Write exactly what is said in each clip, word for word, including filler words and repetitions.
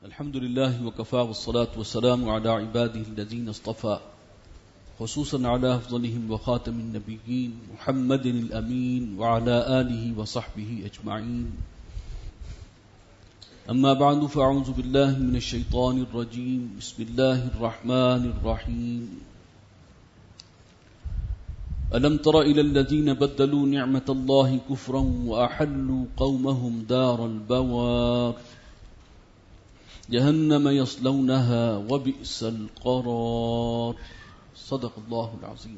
الحمد لله وكفى والصلاة والسلام على عباده الذين اصطفى خصوصا على أفضلهم وخاتم النبيين محمد الأمين وعلى آله وصحبه أجمعين. أما بعد فأعوذ بالله من الشيطان الرجيم. بسم الله الرحمن الرحيم. ألم تر إلى الذين بدلوا نعمة الله كفرا وأحلوا قومهم دار البوار جهنم يصلونها وبئس القرار. صدق الله العظيم.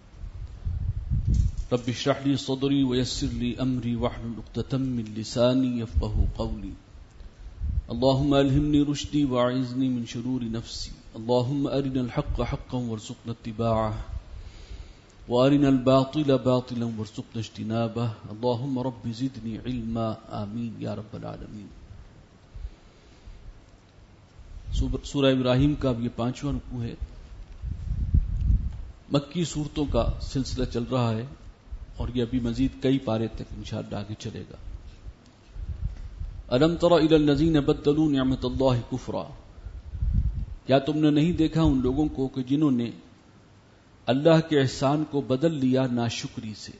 رب اشرح لي صدري ويسر لي أمري واحلل عقدة من لساني يفقهوا قولي. اللهم ألهمني رشدي وأعذني من شرور نفسي. اللهم أرنا الحق حقا وارزقنا اتباعه وأرنا الباطل باطلا وارزقنا اجتنابه. اللهم رب زدني علما آمين يا رب العالمين. سورہ ابراہیم کا اب یہ پانچواں رکوع ہے. مکی صورتوں کا سلسلہ چل رہا ہے اور یہ ابھی مزید کئی پارے تک انشاءاللہ آگے چلے گا. الم تر الی الذین بدلوا نعمت اللہ کفرا. کیا تم نے نہیں دیکھا ان لوگوں کو کہ جنہوں نے اللہ کے احسان کو بدل لیا ناشکری سے.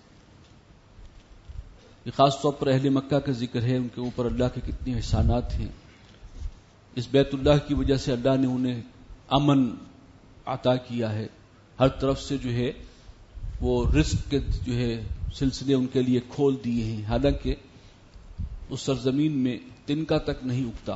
یہ خاص طور پر اہل مکہ کا ذکر ہے، ان کے اوپر اللہ کے کتنے احسانات ہیں. اس بیت اللہ کی وجہ سے اللہ نے انہیں امن عطا کیا ہے، ہر طرف سے جو ہے وہ رزق کے جو ہے سلسلے ان کے لیے کھول دیے ہیں، حالانکہ اس سرزمین میں تنکا تک نہیں اگتا،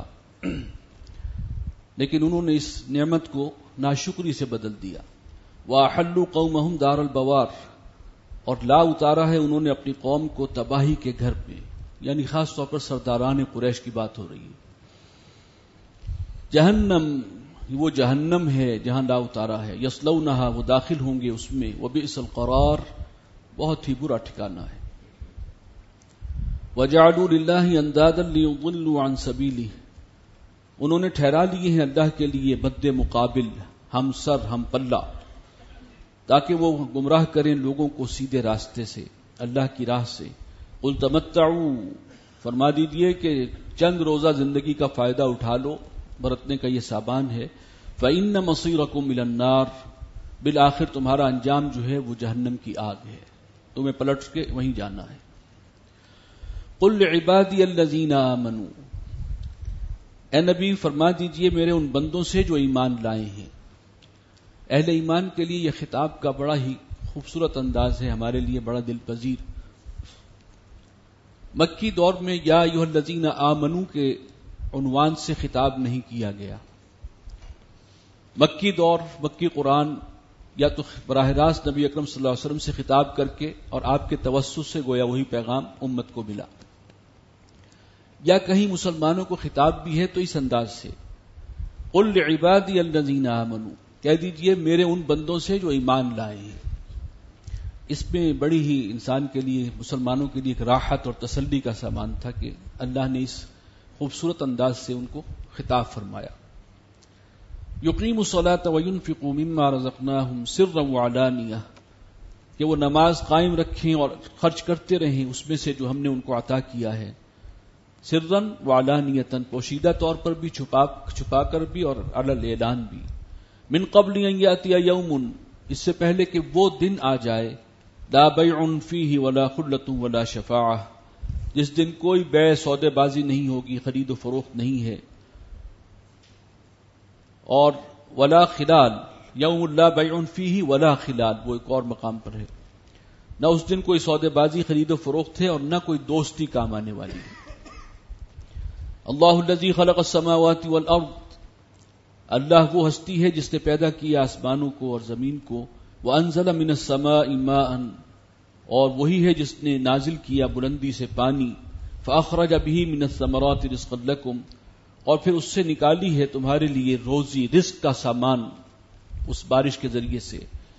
لیکن انہوں نے اس نعمت کو ناشکری سے بدل دیا. وَأَحَلُّوا قَوْمَهُمْ دَارَ الْبَوَارِ، اور لا اتارا ہے انہوں نے اپنی قوم کو تباہی کے گھر پہ، یعنی خاص طور پر سرداران قریش کی بات ہو رہی ہے. جہنم، وہ جہنم ہے جہاں لا اتارا ہے. یصلونہا، وہ داخل ہوں گے اس میں. وبئس القرار، بہت ہی برا ٹھکانہ ہے. وجعلوا للہ اندادا لیضلوا عن سبیلہ، انہوں نے ٹھہرا لیے ہیں اللہ کے لیے مد مقابل، ہم سر ہم پلہ، تاکہ وہ گمراہ کریں لوگوں کو سیدھے راستے سے، اللہ کی راہ سے. قل تمتعوا، فرما دیجئے کہ چند روزہ زندگی کا فائدہ اٹھا لو، برتنے کا یہ سامان ہے. فإن مصيركم إلى النار، بالآخر تمہارا انجام جو ہے وہ جہنم کی آگ ہے، تمہیں پلٹ کے وہیں جانا ہے. قل لعبادی الذین آمنوا، اے نبی فرما دیجئے میرے ان بندوں سے جو ایمان لائے ہیں. اہل ایمان کے لیے یہ خطاب کا بڑا ہی خوبصورت انداز ہے، ہمارے لیے بڑا دل پذیر. مکی دور میں یا ایھا الذین آمنوا کے عنوان سے خطاب نہیں کیا گیا. مکی دور، مکی قرآن یا تو براہ راست نبی اکرم صلی اللہ علیہ وسلم سے خطاب کر کے اور آپ کے توسط سے گویا وہی پیغام امت کو ملا، یا کہیں مسلمانوں کو خطاب بھی ہے تو اس انداز سے. قل لعبادی الذین آمنوا، کہہ دیجئے میرے ان بندوں سے جو ایمان لائے ہیں. اس میں بڑی ہی انسان کے لیے، مسلمانوں کے لیے ایک راحت اور تسلی کا سامان تھا کہ اللہ نے اس خوبصورت انداز سے ان کو خطاب فرمایا. یقیم الصلاۃ وینفقوا مما رزقناہم سرا وعلانیہ، کہ وہ نماز قائم رکھیں اور خرچ کرتے رہیں اس میں سے جو ہم نے ان کو عطا کیا ہے. سرا وعلانیۃ، پوشیدہ طور پر بھی، چھپا چھپا کر بھی اور علی الاعلان بھی. من قبل ان یاتی یوم، اس سے پہلے کہ وہ دن آ جائے، لا بیع فیہ ولا خلۃ ولا شفاعہ، جس دن کوئی بیع سودے بازی نہیں ہوگی، خرید و فروخت نہیں ہے. اور ولا خلال، یوم لا بیع فیہ ولا خلال، وہ ایک اور مقام پر ہے. نہ اس دن کوئی سودے بازی، خرید و فروخت ہے، اور نہ کوئی دوستی کام آنے والی ہے. اللہ الذی خلق السماوات والارض، اللہ وہ ہستی ہے جس نے پیدا کیا آسمانوں کو اور زمین کو. وانزل من السماء ماء، اور وہی ہے جس نے نازل کیا بلندی سے پانی. فاخرج به من الثمرات رزقا لكم، اور پھر اس سے نکالی ہے تمہارے لیے روزی، رزق کا سامان اس بارش کے ذریعے سے.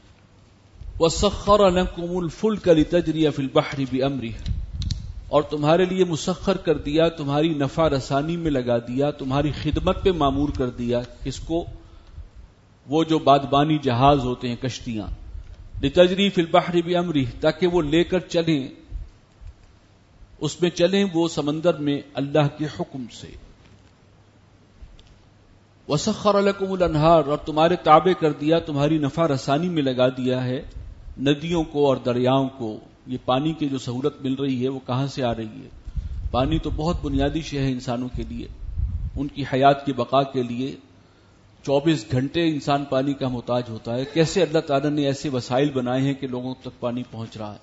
وسخر لكم الفلك لتجري في البحر بأمره، اور تمہارے لیے مسخر کر دیا، تمہاری نفع رسانی میں لگا دیا، تمہاری خدمت پہ معمور کر دیا. کس کو؟ وہ جو بادبانی جہاز ہوتے ہیں، کشتیاں. لتجری فی البحر بامرہ، تاکہ وہ لے کر چلیں، اس میں چلیں وہ سمندر میں اللہ کے حکم سے. وسخر لکم الانہار، اور تمہارے تابع کر دیا، تمہاری نفع رسانی میں لگا دیا ہے ندیوں کو اور دریاؤں کو. یہ پانی کی جو سہولت مل رہی ہے وہ کہاں سے آ رہی ہے؟ پانی تو بہت بنیادی شے ہے انسانوں کے لیے، ان کی حیات کی بقا کے لیے چوبیس گھنٹے انسان پانی کا محتاج ہوتا ہے. کیسے اللہ تعالیٰ نے ایسے وسائل بنائے ہیں کہ لوگوں تک پانی پہنچ رہا ہے.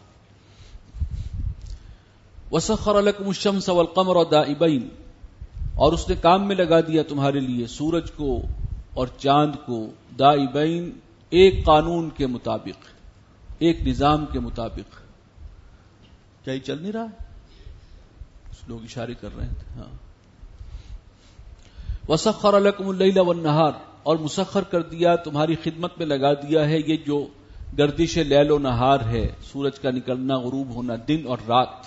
وسخر لکم الشمس والقمر دائبین، اور اس نے کام میں لگا دیا تمہارے لیے سورج کو اور چاند کو دائبین، ایک قانون کے مطابق، ایک نظام کے مطابق. کیا یہ چل نہیں رہا ہے؟ لوگ اشارے کر رہے ہیں. ہاں. وسخر لکم اللیل والنہار، اور مسخر کر دیا، تمہاری خدمت میں لگا دیا ہے یہ جو گردش لیل و نہار ہے، سورج کا نکلنا غروب ہونا، دن اور رات.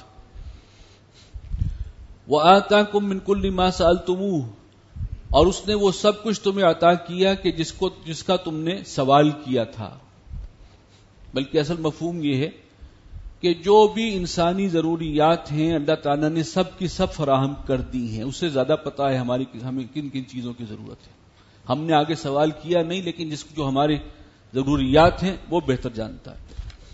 وآتاکم من کل ما سألتموہ، اور اس نے وہ سب کچھ تمہیں عطا کیا کہ جس کو جس کا تم نے سوال کیا تھا. بلکہ اصل مفہوم یہ ہے کہ جو بھی انسانی ضروریات ہیں اللہ تعالیٰ نے سب کی سب فراہم کر دی ہیں. اس سے زیادہ پتہ ہے ہماری ہمیں کن کن چیزوں کی ضرورت ہے. ہم نے آگے سوال کیا نہیں، لیکن جس جو ہماری ضروریات ہیں وہ بہتر جانتا ہے.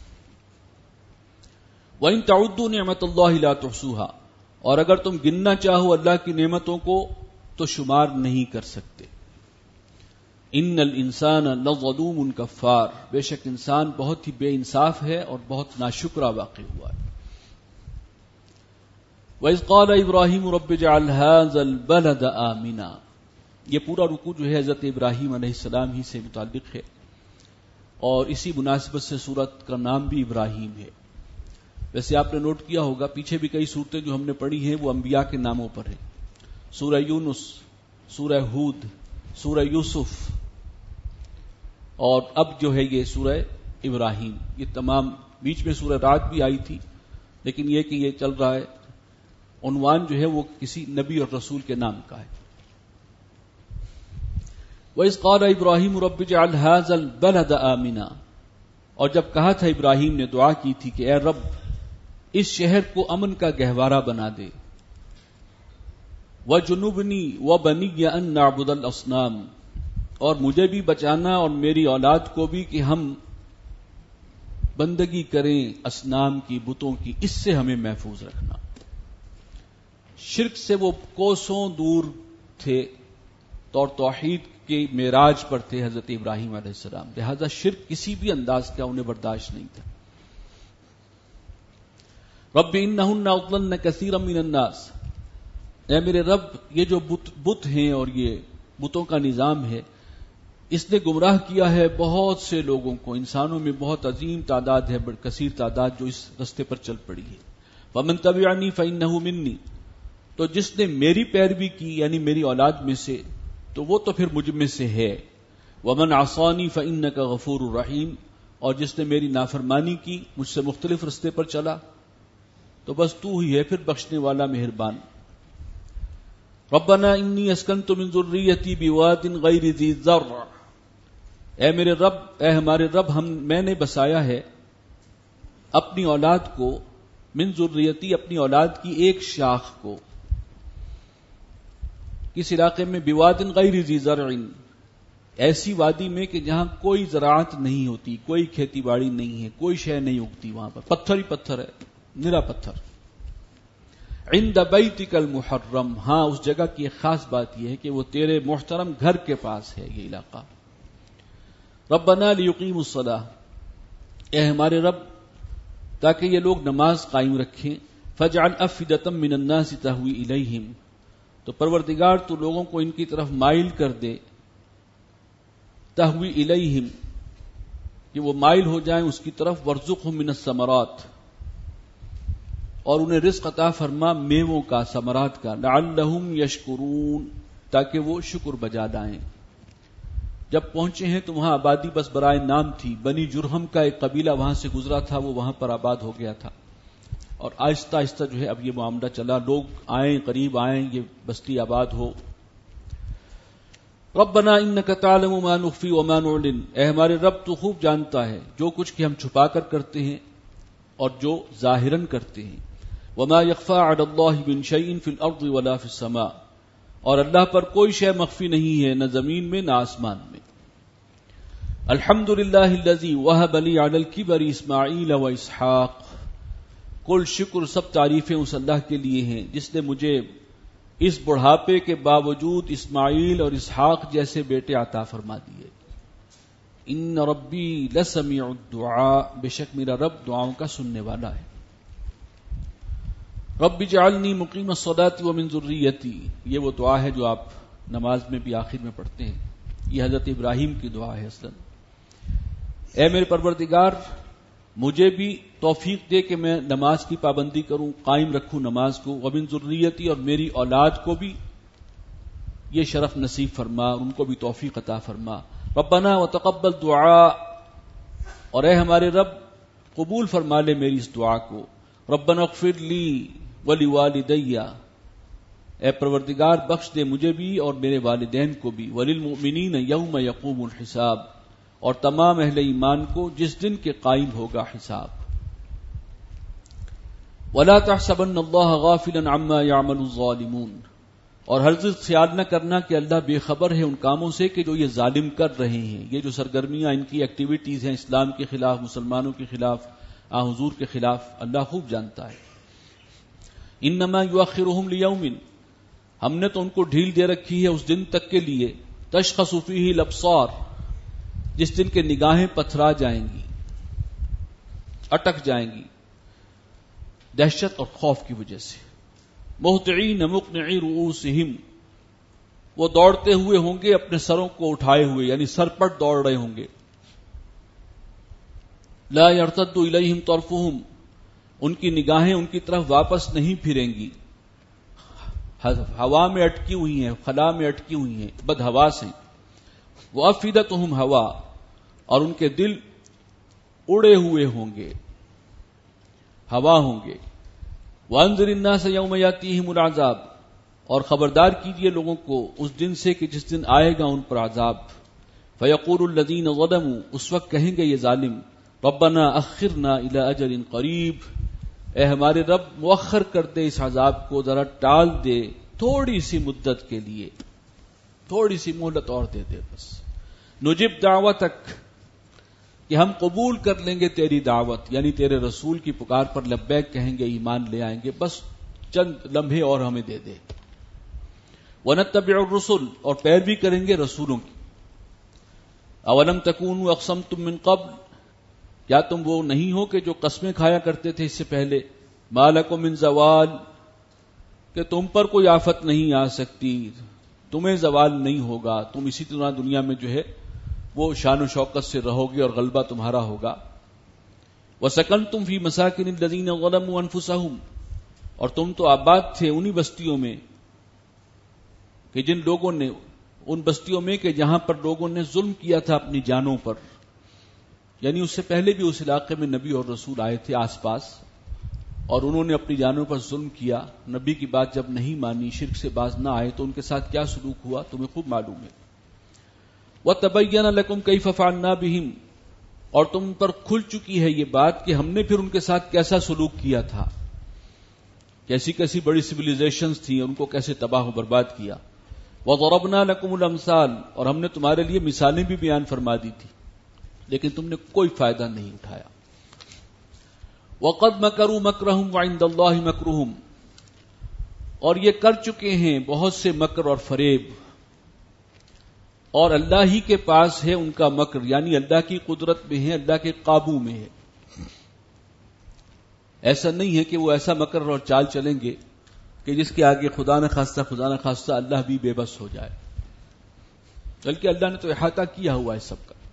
وَإِن تَعُدُّوا نِعْمَةَ اللَّهِ لَا تُحْصُوهَا، اور اگر تم گننا چاہو اللہ کی نعمتوں کو تو شمار نہیں کر سکتے. ان الانسان لظلوم کفار، بے شک انسان بہت ہی بے انصاف ہے اور بہت ناشکرا واقع ہوا ہے. وَإِذْ قَالَ إِبْرَاهِيمُ رَبِّ اجْعَلْ هَٰذَا الْبَلَدَ آمِنًا، یہ پورا رکوع جو ہے حضرت ابراہیم علیہ السلام ہی سے متعلق ہے، اور اسی مناسبت سے سورت کا نام بھی ابراہیم ہے. ویسے آپ نے نوٹ کیا ہوگا پیچھے بھی کئی صورتیں جو ہم نے پڑھی ہیں وہ انبیاء کے ناموں پر ہیں. سورہ یونس، سورہ ہود، سورہ یوسف، اور اب جو ہے یہ سورہ ابراہیم. یہ تمام، بیچ میں سورہ رعد بھی آئی تھی، لیکن یہ کہ یہ چل رہا ہے عنوان جو ہے وہ کسی نبی اور رسول کے نام کا ہے. وَإِذْ قَالَ إِبْرَاهِيمُ رَبِّ اجْعَلْ هَٰذَا الْبَلَدَ آمِنًا، اور جب کہا تھا ابراہیم نے، دعا کی تھی کہ اے رب اس شہر کو امن کا گہوارہ بنا دے. وَجُنُبْنِي وَبَنِيَّ أَن نَّعْبُدَ الْأَصْنَامَ، اور مجھے بھی بچانا اور میری اولاد کو بھی کہ ہم بندگی کریں اصنام کی، بتوں کی، اس سے ہمیں محفوظ رکھنا. شرک سے وہ کوسوں دور تھے اور توحید کے معراج پر تھے حضرت ابراہیم علیہ السلام، لہذا شرک کسی بھی انداز کا انہیں برداشت نہیں تھا. رب انہن اضللن کثیرا من الناس، اے میرے رب یہ جو بت بت ہیں اور یہ بتوں کا نظام ہے اس نے گمراہ کیا ہے بہت سے لوگوں کو. انسانوں میں بہت عظیم تعداد ہے، بڑی کثیر تعداد جو اس رستے پر چل پڑی ہے. فمن تبعنی فانہ منی، تو جس نے میری پیروی کی یعنی میری اولاد میں سے تو وہ تو پھر مجھ میں سے ہے. ومن عصانی فانک غفور الرحیم، اور جس نے میری نافرمانی کی، مجھ سے مختلف رستے پر چلا، تو بس تو ہی ہے پھر بخشنے والا مہربان. ربنا انی اسکنت من ذریتی بواد غیر ذی زرع، اے میرے رب، اے ہمارے رب، ہم میں نے بسایا ہے اپنی اولاد کو، من ذریتی اپنی اولاد کی ایک شاخ کو، کس علاقے میں، بواد غیر ذی زرع، ایسی وادی میں کہ جہاں کوئی زراعت نہیں ہوتی، کوئی کھیتی باڑی نہیں ہے، کوئی شے نہیں اگتی، وہاں پر پتھر ہی پتھر ہے، نرا پتھر. عند بیتک المحرم، ہاں اس جگہ کی ایک خاص بات یہ ہے کہ وہ تیرے محترم گھر کے پاس ہے یہ علاقہ. ربنا لیقیموا الصلاۃ، اے ہمارے رب تاکہ یہ لوگ نماز قائم رکھیں. فاجعل افئدۃ من الناس تہوی الیہم، تو پروردگار تو لوگوں کو ان کی طرف مائل کر دے. تہوی الیہم، کہ وہ مائل ہو جائیں اس کی طرف. وارزقہم من الثمرات، اور انہیں رزق عطا فرما میووں کا، ثمرات کا. لعلہم یشکرون، تاکہ وہ شکر بجا لائیں. جب پہنچے ہیں تو وہاں آبادی بس برائے نام تھی. بنی جرہم کا ایک قبیلہ وہاں سے گزرا تھا، وہ وہاں پر آباد ہو گیا تھا، اور آہستہ آہستہ جو ہے اب یہ معاملہ چلا، لوگ آئیں، قریب آئیں، یہ بستی آباد ہو. ربنا انک تعلم ما نخفی وما نعلن، اے ہمارے رب تو خوب جانتا ہے جو کچھ کہ ہم چھپا کر کرتے ہیں اور جو ظاہراً کرتے ہیں. وما یخفی علی اللہ من شیء فی الارض ولا فی السماء، اور اللہ پر کوئی شے مخفی نہیں ہے، نہ زمین میں نہ آسمان میں۔ الحمدللہ الذی وہب لی علی الکبر اسماعیل و اسحاق، کل شکر سب تعریفیں اس اللہ کے لیے ہیں جس نے مجھے اس بڑھاپے کے باوجود اسماعیل اور اسحاق جیسے بیٹے عطا فرما دیے۔ ان ربی لسمیع الدعاء، بے شک میرا رب دعاؤں کا سننے والا ہے۔ رب اجعلنی مقیم الصلاۃ ومن ذریتی، یہ وہ دعا ہے جو آپ نماز میں بھی آخر میں پڑھتے ہیں، یہ حضرت ابراہیم کی دعا ہے اصلاً۔ اے میرے پروردگار مجھے بھی توفیق دے کہ میں نماز کی پابندی کروں، قائم رکھوں نماز کو، ومن ذریتی، اور میری اولاد کو بھی یہ شرف نصیب فرما، ان کو بھی توفیق عطا فرما۔ ربنا وتقبل دعاء، اور اے ہمارے رب قبول فرما لے میری اس دعا کو۔ ربنا اغفر لی ولوالدی، اے پروردگار بخش دے مجھے بھی اور میرے والدین کو بھی، وللمؤمنین یوم یقوم الحساب، اور تمام اہل ایمان کو جس دن کے قائم ہوگا حساب۔ ولا تحسبن اللہ غافلا عما يعمل الظالمون، اور ہرگز خیال نہ کرنا کہ اللہ بے خبر ہے ان کاموں سے کہ جو یہ ظالم کر رہے ہیں، یہ جو سرگرمیاں ان کی ایکٹیویٹیز ہیں اسلام کے خلاف، مسلمانوں کے خلاف، آن حضور کے خلاف، اللہ خوب جانتا ہے۔ انما یؤخرهم لیوم، ہم نے تو ان کو ڈھیل دے رکھی ہے اس دن تک کے لیے، تشخص فیہ الابصار، جس دن کے نگاہیں پتھرا جائیں گی، اٹک جائیں گی دہشت اور خوف کی وجہ سے۔ مہطعین مقنعی رؤوسہم، وہ دوڑتے ہوئے ہوں گے اپنے سروں کو اٹھائے ہوئے، یعنی سر پٹ دوڑ رہے ہوں گے۔ لا یرتد الیہم طرفہم، ان کی نگاہیں ان کی طرف واپس نہیں پھریں گی، ہوا میں اٹکی ہوئی ہیں، خلا میں اٹکی ہوئی ہیں، بد حواس ہیں۔ وافئدتہم ہوا، اور ان کے دل اڑے ہوئے ہوں گے، ہوا ہوں گے۔ وانذر الناس یوم یاتیہم العذاب، اور خبردار کیجئے لوگوں کو اس دن سے کہ جس دن آئے گا ان پر عذاب۔ فیقول الذین ظلموا، اس وقت کہیں گے یہ ظالم، ربنا اخرنا الی اجل قریب، اے ہمارے رب مؤخر کر دے اس عذاب کو، ذرا ٹال دے تھوڑی سی مدت کے لیے، تھوڑی سی مہلت اور دے دے بس۔ نجب دعوتک، کہ ہم قبول کر لیں گے تیری دعوت، یعنی تیرے رسول کی پکار پر لبیک کہیں گے، ایمان لے آئیں گے، بس چند لمحے اور ہمیں دے دے۔ ونتبع الرسل، اور پیروی کریں گے رسولوں کی۔ اولم تکونوا اقسمتم من قبل، کیا تم وہ نہیں ہو کہ جو قسمیں کھایا کرتے تھے اس سے پہلے، ما لکم من زوال، کہ تم پر کوئی آفت نہیں آ سکتی، تمہیں زوال نہیں ہوگا، تم اسی طرح دنیا میں جو ہے وہ شان و شوکت سے رہو گے اور غلبہ تمہارا ہوگا۔ وَسَكَنْتُمْ فِي مَسَاكِنِ الَّذِينَ ظَلَمُوا أَنفُسَهُمْ، اور تم تو آباد تھے انہی بستیوں میں کہ جن لوگوں نے، ان بستیوں میں کہ جہاں پر لوگوں نے ظلم کیا تھا اپنی جانوں پر، یعنی اس سے پہلے بھی اس علاقے میں نبی اور رسول آئے تھے آس پاس، اور انہوں نے اپنی جانوں پر ظلم کیا، نبی کی بات جب نہیں مانی، شرک سے باز نہ آئے تو ان کے ساتھ کیا سلوک ہوا تمہیں خوب معلوم ہے۔ وَتَبَيَّنَ لَكُمْ كَيْفَ فَعَلْنَا بِهِمْ، اور تم پر کھل چکی ہے یہ بات کہ ہم نے پھر ان کے ساتھ کیسا سلوک کیا تھا، کیسی کیسی بڑی سویلائزیشنز تھیں، ان کو کیسے تباہ و برباد کیا۔ وَضَرَبْنَا لَكُمُ الْأَمْثَالَ، اور ہم نے تمہارے لیے مثالیں بھی بیان فرما دی تھی، لیکن تم نے کوئی فائدہ نہیں اٹھایا۔ وَقَدْ مَكَرُوا مَكْرَهُمْ وَعِندَ اللَّهِ مَكْرُهُمْ، اور یہ کر چکے ہیں بہت سے مکر اور فریب، اور اللہ ہی کے پاس ہے ان کا مکر، یعنی اللہ کی قدرت میں ہے، اللہ کے قابو میں ہے۔ ایسا نہیں ہے کہ وہ ایسا مکر اور چال چلیں گے کہ جس کے آگے خدا نہ خواستہ خدا نہ خواستہ اللہ بھی بے بس ہو جائے، بلکہ اللہ نے تو احاطہ کیا ہوا ہے سب کا۔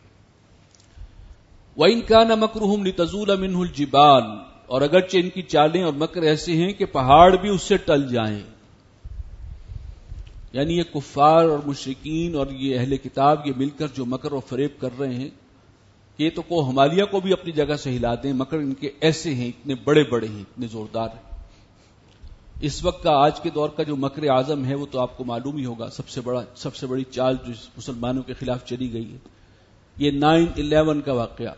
وَإِن كَانَ مَكْرُهُمْ لِتَزُولَ مِنْهُ الْجِبَالُ، اور اگرچہ ان کی چالیں اور مکر ایسے ہیں کہ پہاڑ بھی اس سے ٹل جائیں، یعنی یہ کفار اور مشرکین اور یہ اہل کتاب یہ مل کر جو مکر و فریب کر رہے ہیں کہ یہ تو کو ہمالیہ کو بھی اپنی جگہ سے ہلا دیں، مکر ان کے ایسے ہیں، اتنے بڑے بڑے ہیں، اتنے زوردار ہیں۔ اس وقت کا آج کے دور کا جو مکر اعظم ہے وہ تو آپ کو معلوم ہی ہوگا، سب سے بڑا سب سے بڑی چال جو مسلمانوں کے خلاف چلی گئی ہے، یہ نائن الیون کا واقعہ،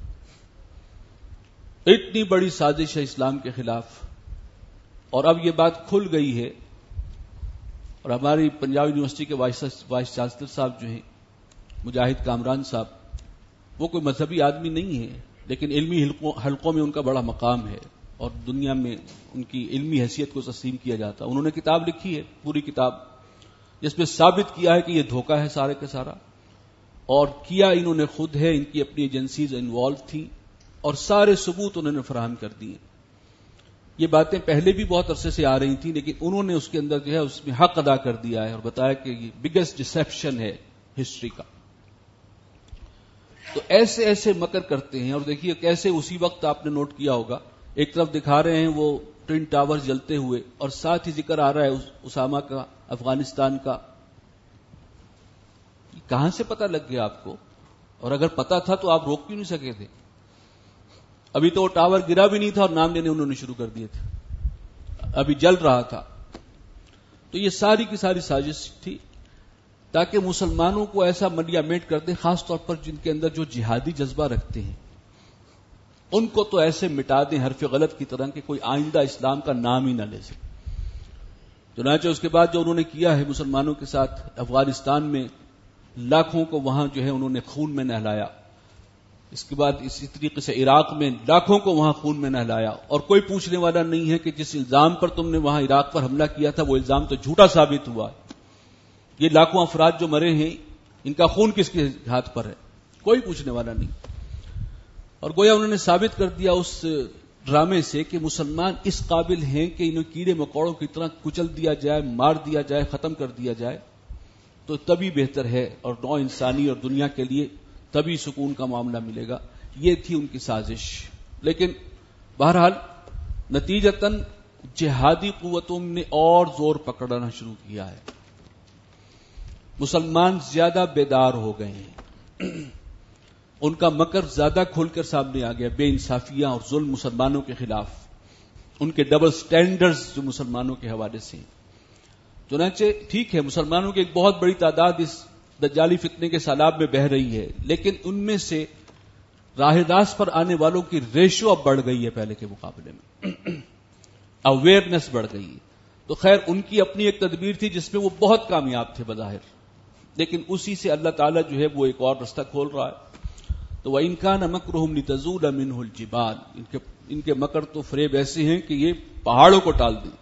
اتنی بڑی سازش ہے اسلام کے خلاف، اور اب یہ بات کھل گئی ہے اور ہماری پنجاب یونیورسٹی کے وائس وائس چانسلر صاحب جو ہیں مجاہد کامران صاحب، وہ کوئی مذہبی آدمی نہیں ہے، لیکن علمی حلقوں حلقوں میں ان کا بڑا مقام ہے اور دنیا میں ان کی علمی حیثیت کو تسلیم کیا جاتا ہے. انہوں نے کتاب لکھی ہے، پوری کتاب، جس میں ثابت کیا ہے کہ یہ دھوکہ ہے سارے کا سارا، اور کیا انہوں نے خود ہے، ان کی اپنی ایجنسیز انوالو تھیں اور سارے ثبوت انہوں نے فراہم کر دیے. یہ باتیں پہلے بھی بہت عرصے سے آ رہی تھیں، لیکن انہوں نے اس کے اندر جو ہے اس میں حق ادا کر دیا ہے اور بتایا کہ یہ بگیسٹ ڈسیپشن ہے ہسٹری کا. تو ایسے ایسے مکر کرتے ہیں. اور دیکھیے کیسے اسی وقت آپ نے نوٹ کیا ہوگا، ایک طرف دکھا رہے ہیں وہ ٹوین ٹاور جلتے ہوئے اور ساتھ ہی ذکر آ رہا ہے اسامہ کا، افغانستان کا. کہاں سے پتہ لگ گیا آپ کو؟ اور اگر پتہ تھا تو آپ روک کیوں نہیں سکے تھے؟ ابھی تو وہ ٹاور گرا بھی نہیں تھا اور نام لینے انہوں نے شروع کر دیے تھے، ابھی جل رہا تھا. تو یہ ساری کی ساری سازش تھی تاکہ مسلمانوں کو ایسا ملیا میٹ کر دیں، خاص طور پر جن کے اندر جو جہادی جذبہ رکھتے ہیں ان کو تو ایسے مٹا دیں حرف غلط کی طرح کہ کوئی آئندہ اسلام کا نام ہی نہ لے سکے. چنانچہ اس کے بعد جو انہوں نے کیا ہے مسلمانوں کے ساتھ افغانستان میں، لاکھوں کو وہاں جو ہے انہوں نے خون میں نہلایا. اس کے بعد اسی طریقے سے عراق میں لاکھوں کو وہاں خون میں نہلایا، اور کوئی پوچھنے والا نہیں ہے کہ جس الزام پر تم نے وہاں عراق پر حملہ کیا تھا وہ الزام تو جھوٹا ثابت ہوا. یہ لاکھوں افراد جو مرے ہیں ان کا خون کس کے ہاتھ پر ہے؟ کوئی پوچھنے والا نہیں. اور گویا انہوں نے ثابت کر دیا اس ڈرامے سے کہ مسلمان اس قابل ہیں کہ انہیں کیڑے مکوڑوں کی طرح کچل دیا جائے، مار دیا جائے، ختم کر دیا جائے تو تبھی بہتر ہے اور نوع انسانی اور دنیا کے لیے تبھی سکون کا معاملہ ملے گا. یہ تھی ان کی سازش. لیکن بہرحال نتیجتاً جہادی قوتوں نے اور زور پکڑنا شروع کیا ہے. مسلمان زیادہ بیدار ہو گئے ہیں، ان کا مکر زیادہ کھل کر سامنے آ گیا. بے انصافیاں اور ظلم مسلمانوں کے خلاف، ان کے ڈبل سٹینڈرز جو مسلمانوں کے حوالے سے ہیں. چنانچہ ٹھیک ہے مسلمانوں کی ایک بہت بڑی تعداد اس دجالی فتنے کے سیلاب میں بہہ رہی ہے، لیکن ان میں سے راہ راست پر آنے والوں کی ریشو اب بڑھ گئی ہے پہلے کے مقابلے میں، اویئرنیس بڑھ گئی ہے. تو خیر ان کی اپنی ایک تدبیر تھی جس میں وہ بہت کامیاب تھے بظاہر، لیکن اسی سے اللہ تعالیٰ جو ہے وہ ایک اور رستہ کھول رہا ہے. تو وَإِن كَانَ مَكْرُهُمْ لِتَزُولَ مِنْهُ الْجِبَالُ، ان کے ان کے مکر تو فریب ایسے ہیں کہ یہ پہاڑوں کو ٹال دیں.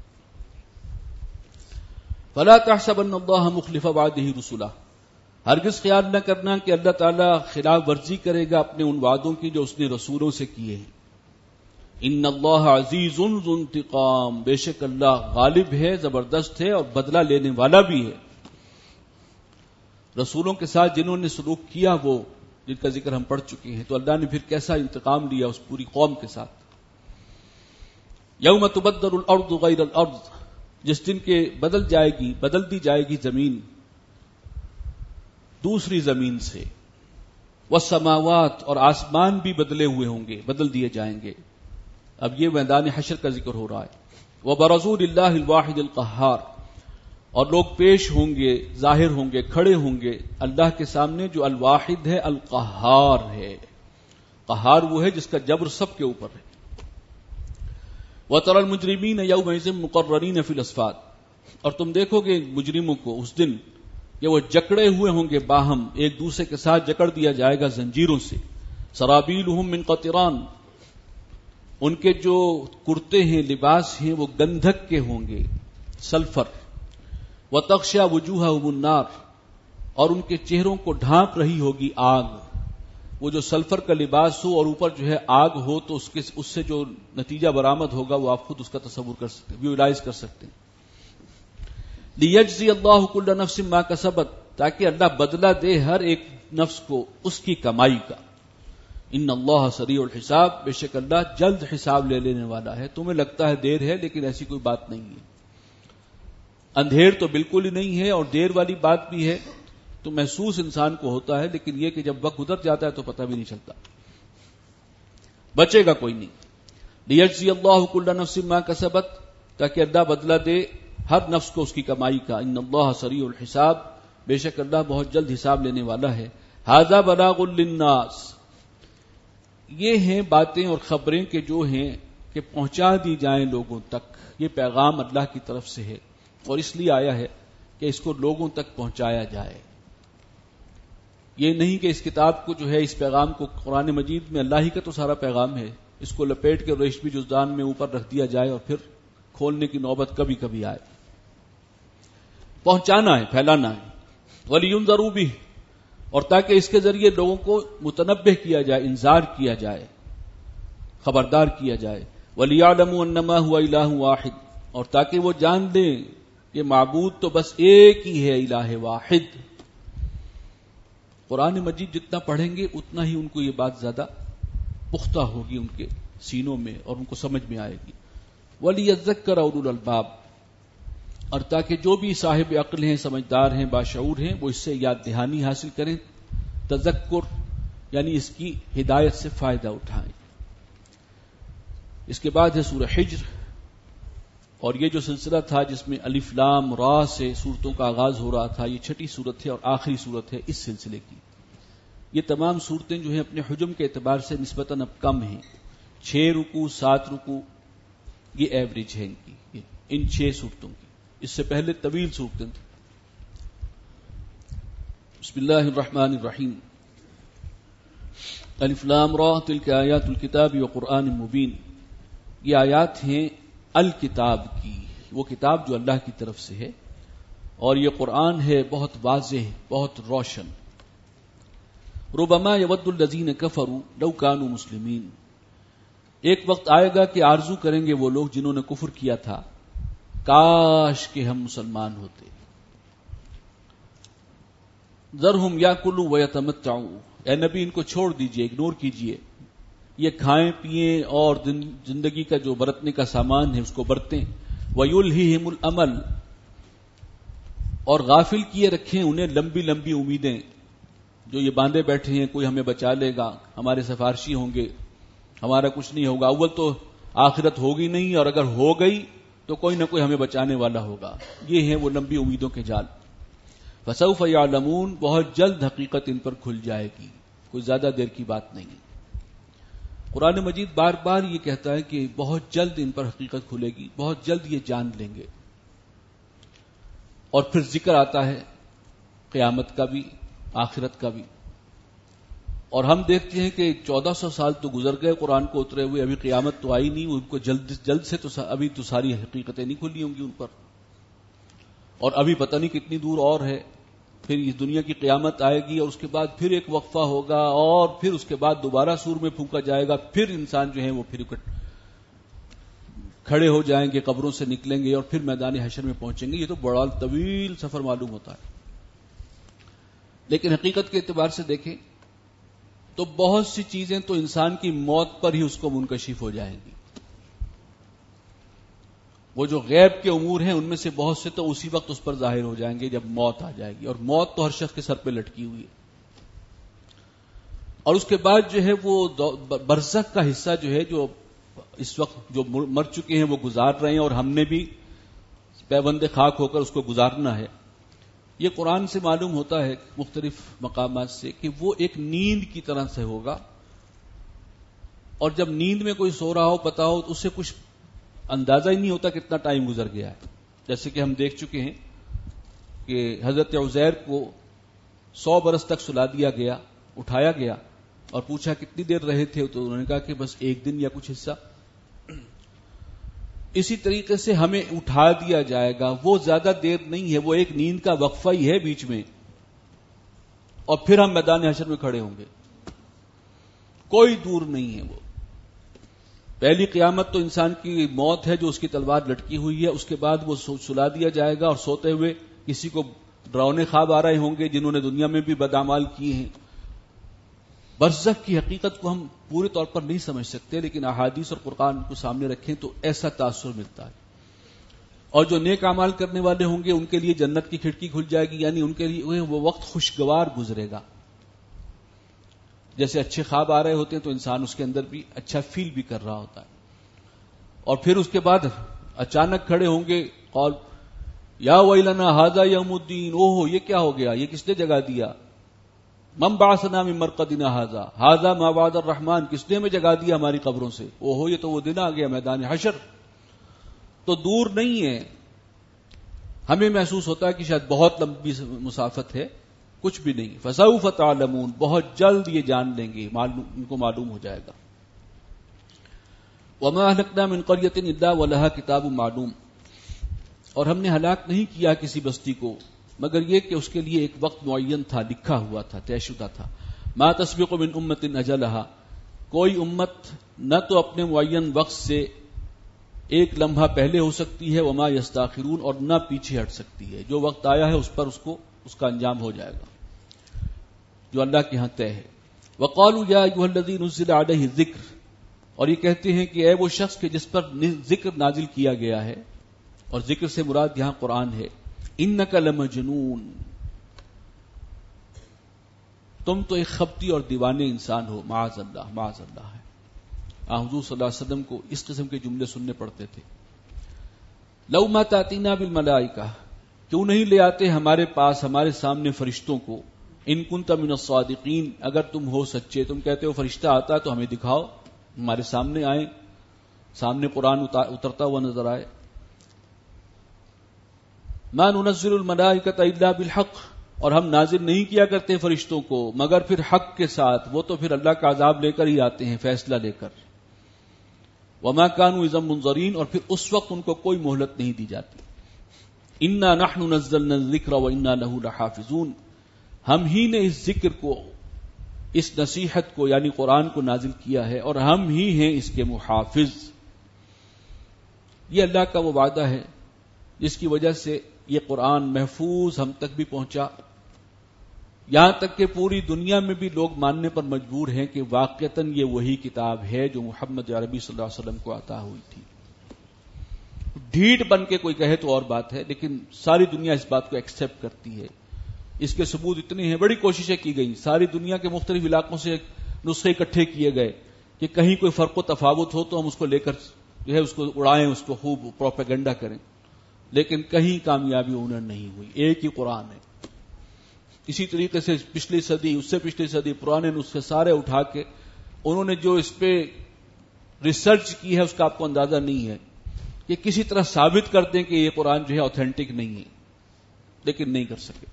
فَلَا تَحْسَبَنَّ اللَّهَ مُخْلِفَ وَعْدِهِ رُسُلَهُ، ہرگز خیال نہ کرنا کہ اللہ تعالیٰ خلاف ورزی کرے گا اپنے ان وعدوں کی جو اس نے رسولوں سے کیے ہیں. ان اللہ عزیز ذو انتقام، بے شک اللہ غالب ہے، زبردست ہے اور بدلہ لینے والا بھی ہے. رسولوں کے ساتھ جنہوں نے سلوک کیا وہ جن کا ذکر ہم پڑھ چکے ہیں، تو اللہ نے پھر کیسا انتقام لیا اس پوری قوم کے ساتھ. یوم تبدل الارض غیر الارض، جس دن کے بدل جائے گی بدل دی جائے گی زمین دوسری زمین سے، والسماوات، اور آسمان بھی بدلے ہوئے ہوں گے، بدل دیے جائیں گے. اب یہ میدان حشر کا ذکر ہو رہا ہے. وبرزوا للہ الواحد القہار، اور لوگ پیش ہوں گے، ظاہر ہوں گے، کھڑے ہوں گے اللہ کے سامنے جو الواحد ہے، القہار ہے. قہار وہ ہے جس کا جبر سب کے اوپر ہے. وَتَرَى الْمُجْرِمِينَ يَوْمَئِذٍ مُقَرَّنِينَ فِي الْأَصْفَادِ، اور تم دیکھو گے مجرموں کو اس دن کہ وہ جکڑے ہوئے ہوں گے باہم، ایک دوسرے کے ساتھ جکڑ دیا جائے گا زنجیروں سے. سرابیلہم من قطران، ان کے جو کرتے ہیں لباس ہیں وہ گندھک کے ہوں گے، سلفر. وتغشا وجوہہم النار، اور ان کے چہروں کو ڈھانپ رہی ہوگی آگ. وہ جو سلفر کا لباس ہو اور اوپر جو ہے آگ ہو تو اس کے اس سے جو نتیجہ برآمد ہوگا وہ آپ خود اس کا تصور کر سکتے ہیں، ویژوائز کر سکتے ہیں. لیجزی اللہ کل نفس ما کسبت، تاکہ اللہ بدلہ دے ہر ایک نفس کو اس کی کمائی کا. ان اللہ سریع الحساب، بے شک اللہ جلد حساب لے لینے والا ہے. تمہیں لگتا ہے دیر ہے، لیکن ایسی کوئی بات نہیں ہے. اندھیر تو بالکل ہی نہیں ہے، اور دیر والی بات بھی ہے تو محسوس انسان کو ہوتا ہے، لیکن یہ کہ جب وقت گزر جاتا ہے تو پتہ بھی نہیں چلتا، بچے گا کوئی نہیں. لیجزی اللہ کل نفس ما کسبت، تاکہ اللہ بدلہ دے ہر نفس کو اس کی کمائی کا. ان اللہ سریع الحساب، بے شک اللہ بہت جلد حساب لینے والا ہے. ھذا بلاغ للناس، یہ ہیں باتیں اور خبریں کہ جو ہیں کہ پہنچا دی جائیں لوگوں تک. یہ پیغام اللہ کی طرف سے ہے. اور اس لیے آیا ہے کہ اس کو لوگوں تک پہنچایا جائے. یہ نہیں کہ اس کتاب کو جو ہے اس پیغام کو قرآن مجید میں اللہ ہی کا تو سارا پیغام ہے، اس کو لپیٹ کے ریشمی جزدان میں اوپر رکھ دیا جائے اور پھر کھولنے کی نوبت کبھی کبھی آئے. پہنچانا ہے، پھیلانا ہے. وَلِيُنذَرُوا بِهِ، اور تاکہ اس کے ذریعے لوگوں کو متنبہ کیا جائے، انذار کیا جائے، خبردار کیا جائے. وَلِيَعْلَمُوا أَنَّمَا هُوَ إِلَٰهٌ وَاحِدٌ، اور تاکہ وہ جان لیں کہ معبود تو بس ایک ہی ہے، الہ واحد. قرآن مجید جتنا پڑھیں گے اتنا ہی ان کو یہ بات زیادہ پختہ ہوگی ان کے سینوں میں اور ان کو سمجھ میں آئے گی. وَلِيَذَّكَّرَ أُولُو الْأَلْبَابِ، اور تاکہ جو بھی صاحب عقل ہیں، سمجھدار ہیں، باشعور ہیں، وہ اس سے یاد دہانی حاصل کریں. تذکر یعنی اس کی ہدایت سے فائدہ اٹھائیں. اس کے بعد ہے سورہ حجر، اور یہ جو سلسلہ تھا جس میں الف لام را سے سورتوں کا آغاز ہو رہا تھا، یہ چھٹی سورت ہے اور آخری سورت ہے اس سلسلے کی. یہ تمام صورتیں جو ہیں اپنے حجم کے اعتبار سے نسبتاً اب کم ہیں، چھ رکوع سات رکوع یہ ایوریج ہے ان کی، ان چھ صورتوں کی. اس سے پہلے طویل صورتیں تھیں. بسم اللہ الرحمن الرحیم. الف لام را تلک آیات الکتاب وقرآن مبین. یہ آیات ہیں الکتاب کی، وہ کتاب جو اللہ کی طرف سے ہے، اور یہ قرآن ہے بہت واضح، بہت روشن. ربما یود الذین کفروا لو کانوا مسلمین. ایک وقت آئے گا کہ آرزو کریں گے وہ لوگ جنہوں نے کفر کیا تھا، کاش کہ ہم مسلمان ہوتے. ذرہم یاکلوا ویتمتعوا، اے نبی ان کو چھوڑ دیجئے، اگنور کیجئے. یہ کھائیں پیئیں اور زندگی کا جو برتنے کا سامان ہے اس کو برتیں. وَيُلْهِهِمُ الْأَمَلُ، اور غافل کیے رکھیں انہیں لمبی لمبی امیدیں جو یہ باندھے بیٹھے ہیں کوئی ہمیں بچا لے گا، ہمارے سفارشی ہوں گے، ہمارا کچھ نہیں ہوگا. اول تو آخرت ہوگی نہیں، اور اگر ہو گئی تو کوئی نہ کوئی ہمیں بچانے والا ہوگا. یہ ہیں وہ لمبی امیدوں کے جال. فَسَوْفَ يَعْلَمُونَ، بہت جلد حقیقت ان پر کھل جائے گی، کوئی زیادہ دیر کی بات نہیں. قرآن مجید بار بار یہ کہتا ہے کہ بہت جلد ان پر حقیقت کھلے گی، بہت جلد یہ جان لیں گے. اور پھر ذکر آتا ہے قیامت کا بھی، آخرت کا بھی. اور ہم دیکھتے ہیں کہ چودہ سو سال تو گزر گئے قرآن کو اترے ہوئے، ابھی قیامت تو آئی نہیں. ان کو جلد جلد سے تو ابھی تو ساری حقیقتیں نہیں کھلی ہوں گی ان پر، اور ابھی پتہ نہیں کتنی دور اور ہے. پھر اس دنیا کی قیامت آئے گی اور اس کے بعد پھر ایک وقفہ ہوگا، اور پھر اس کے بعد دوبارہ سور میں پھونکا جائے گا. پھر انسان جو ہیں وہ پھر کھڑے ہو جائیں گے، قبروں سے نکلیں گے اور پھر میدان حشر میں پہنچیں گے. یہ تو بڑا طویل سفر معلوم ہوتا ہے. لیکن حقیقت کے اعتبار سے دیکھیں تو بہت سی چیزیں تو انسان کی موت پر ہی اس کو منکشف ہو جائیں گی. وہ جو غیب کے امور ہیں ان میں سے بہت سے تو اسی وقت اس پر ظاہر ہو جائیں گے جب موت آ جائے گی. اور موت تو ہر شخص کے سر پہ لٹکی ہوئی ہے. اور اس کے بعد جو ہے وہ برزخ کا حصہ جو ہے جو اس وقت جو مر چکے ہیں وہ گزار رہے ہیں، اور ہم نے بھی پیوند خاک ہو کر اس کو گزارنا ہے. یہ قرآن سے معلوم ہوتا ہے مختلف مقامات سے کہ وہ ایک نیند کی طرح سے ہوگا. اور جب نیند میں کوئی سو رہا ہو پتا ہو تو اس سے کچھ اندازہ ہی نہیں ہوتا کتنا ٹائم گزر گیا ہے. جیسے کہ ہم دیکھ چکے ہیں کہ حضرت عزیر کو سو برس تک سلا دیا گیا، اٹھایا گیا اور پوچھا کتنی دیر رہے تھے، تو انہوں نے کہا کہ بس ایک دن یا کچھ حصہ. اسی طریقے سے ہمیں اٹھا دیا جائے گا، وہ زیادہ دیر نہیں ہے، وہ ایک نیند کا وقفہ ہی ہے بیچ میں، اور پھر ہم میدان حشر میں کھڑے ہوں گے. کوئی دور نہیں ہے وہ. پہلی قیامت تو انسان کی موت ہے جو اس کی تلوار لٹکی ہوئی ہے. اس کے بعد وہ سلا دیا جائے گا، اور سوتے ہوئے کسی کو ڈراؤنے خواب آ رہے ہوں گے جنہوں نے دنیا میں بھی بدعمال کیے ہیں. برزخ کی حقیقت کو ہم پورے طور پر نہیں سمجھ سکتے، لیکن احادیث اور قرآن کو سامنے رکھیں تو ایسا تاثر ملتا ہے. اور جو نیک اعمال کرنے والے ہوں گے ان کے لیے جنت کی کھڑکی کھل جائے گی، یعنی ان کے لیے وہ وقت خوشگوار گزرے گا. جیسے اچھے خواب آ رہے ہوتے ہیں تو انسان اس کے اندر بھی اچھا فیل بھی کر رہا ہوتا ہے. اور پھر اس کے بعد اچانک کھڑے ہوں گے، قول یا ویلنا ھذا یوم الدین، اوہ یہ کیا ہو گیا، یہ کس نے جگا دیا. من بعثنا من مرقدنا ھذا ھذا ما وعد الرحمن، کس نے ہمیں جگا دیا ہماری قبروں سے. اوہو یہ تو وہ دن آ گیا میدان حشر. تو دور نہیں ہے. ہمیں محسوس ہوتا ہے کہ شاید بہت لمبی مسافت ہے، کچھ بھی نہیں. فسوف تعلمون، بہت جلد یہ جان لیں گے، معلوم ان کو معلوم ہو جائے گا. وما اهلكنا من قرية الا ولها كتاب معلوم، اور ہم نے ہلاک نہیں کیا کسی بستی کو مگر یہ کہ اس کے لیے ایک وقت معین تھا، لکھا ہوا تھا، طے شدہ تھا. ما تسبق من امة اجلها، کوئی امت نہ تو اپنے معین وقت سے ایک لمحہ پہلے ہو سکتی ہے، وما یستاخرون، اور نہ پیچھے ہٹ سکتی ہے. جو وقت آیا ہے اس پر اس کو اس کا انجام ہو جائے گا جو اللہ کے ہاں طے ہے. وقالوا یا ایھا الذی نزل علیہ الذکر، اور یہ کہتے ہیں کہ اے وہ شخص کہ جس پر ذکر نازل کیا گیا ہے، اور ذکر سے مراد یہاں قرآن ہے، انک لمجنون، تم تو ایک خبتی اور دیوانے انسان ہو. معاذ اللہ، معاذ اللہ ہے. آن حضور صلی اللہ علیہ وسلم کو اس قسم کے جملے سننے پڑتے تھے. لو ما تاتینا بالملائکہ، کیوں نہیں لے آتے ہمارے پاس، ہمارے سامنے فرشتوں کو، ان کنت من الصادقین، اگر تم ہو سچے. تم کہتے ہو فرشتہ آتا تو ہمیں دکھاؤ، ہمارے سامنے آئے، سامنے قرآن اترتا ہوا نظر آئے. ما ننزل الملائکۃ الا بالحق، اور ہم نازل نہیں کیا کرتے فرشتوں کو مگر پھر حق کے ساتھ، وہ تو پھر اللہ کا عذاب لے کر ہی آتے ہیں، فیصلہ لے کر. وما كانوا اذا منظرین، اور پھر اس وقت ان کو کوئی مہلت نہیں دی جاتی. انا نحن نزلنا الذکر وانا له لحافظون، ہم ہی نے اس ذکر کو، اس نصیحت کو یعنی قرآن کو نازل کیا ہے، اور ہم ہی ہیں اس کے محافظ. یہ اللہ کا وہ وعدہ ہے جس کی وجہ سے یہ قرآن محفوظ ہم تک بھی پہنچا، یہاں تک کہ پوری دنیا میں بھی لوگ ماننے پر مجبور ہیں کہ واقعتاً یہ وہی کتاب ہے جو محمد عربی صلی اللہ علیہ وسلم کو عطا ہوئی تھی. ڈھیٹ بن کے کوئی کہے تو اور بات ہے، لیکن ساری دنیا اس بات کو ایکسپٹ کرتی ہے. اس کے ثبوت اتنے ہیں، بڑی کوششیں کی گئیں، ساری دنیا کے مختلف علاقوں سے نسخے اکٹھے کیے گئے کہ کہیں کوئی فرق و تفاوت ہو تو ہم اس کو لے کر جو ہے اس کو اڑائیں، اس کو خوب پروپیگنڈا کریں، لیکن کہیں کامیابی انہیں نہیں ہوئی. ایک ہی قرآن ہے. اسی طریقے سے پچھلی صدی، اس سے پچھلی صدی، پرانے نسخے سارے اٹھا کے انہوں نے جو اس پہ ریسرچ کی ہے اس کا آپ کو اندازہ نہیں ہے کہ کسی طرح ثابت کر دیں کہ یہ قرآن جو ہے اوتھینٹک نہیں ہے، لیکن نہیں کر سکے.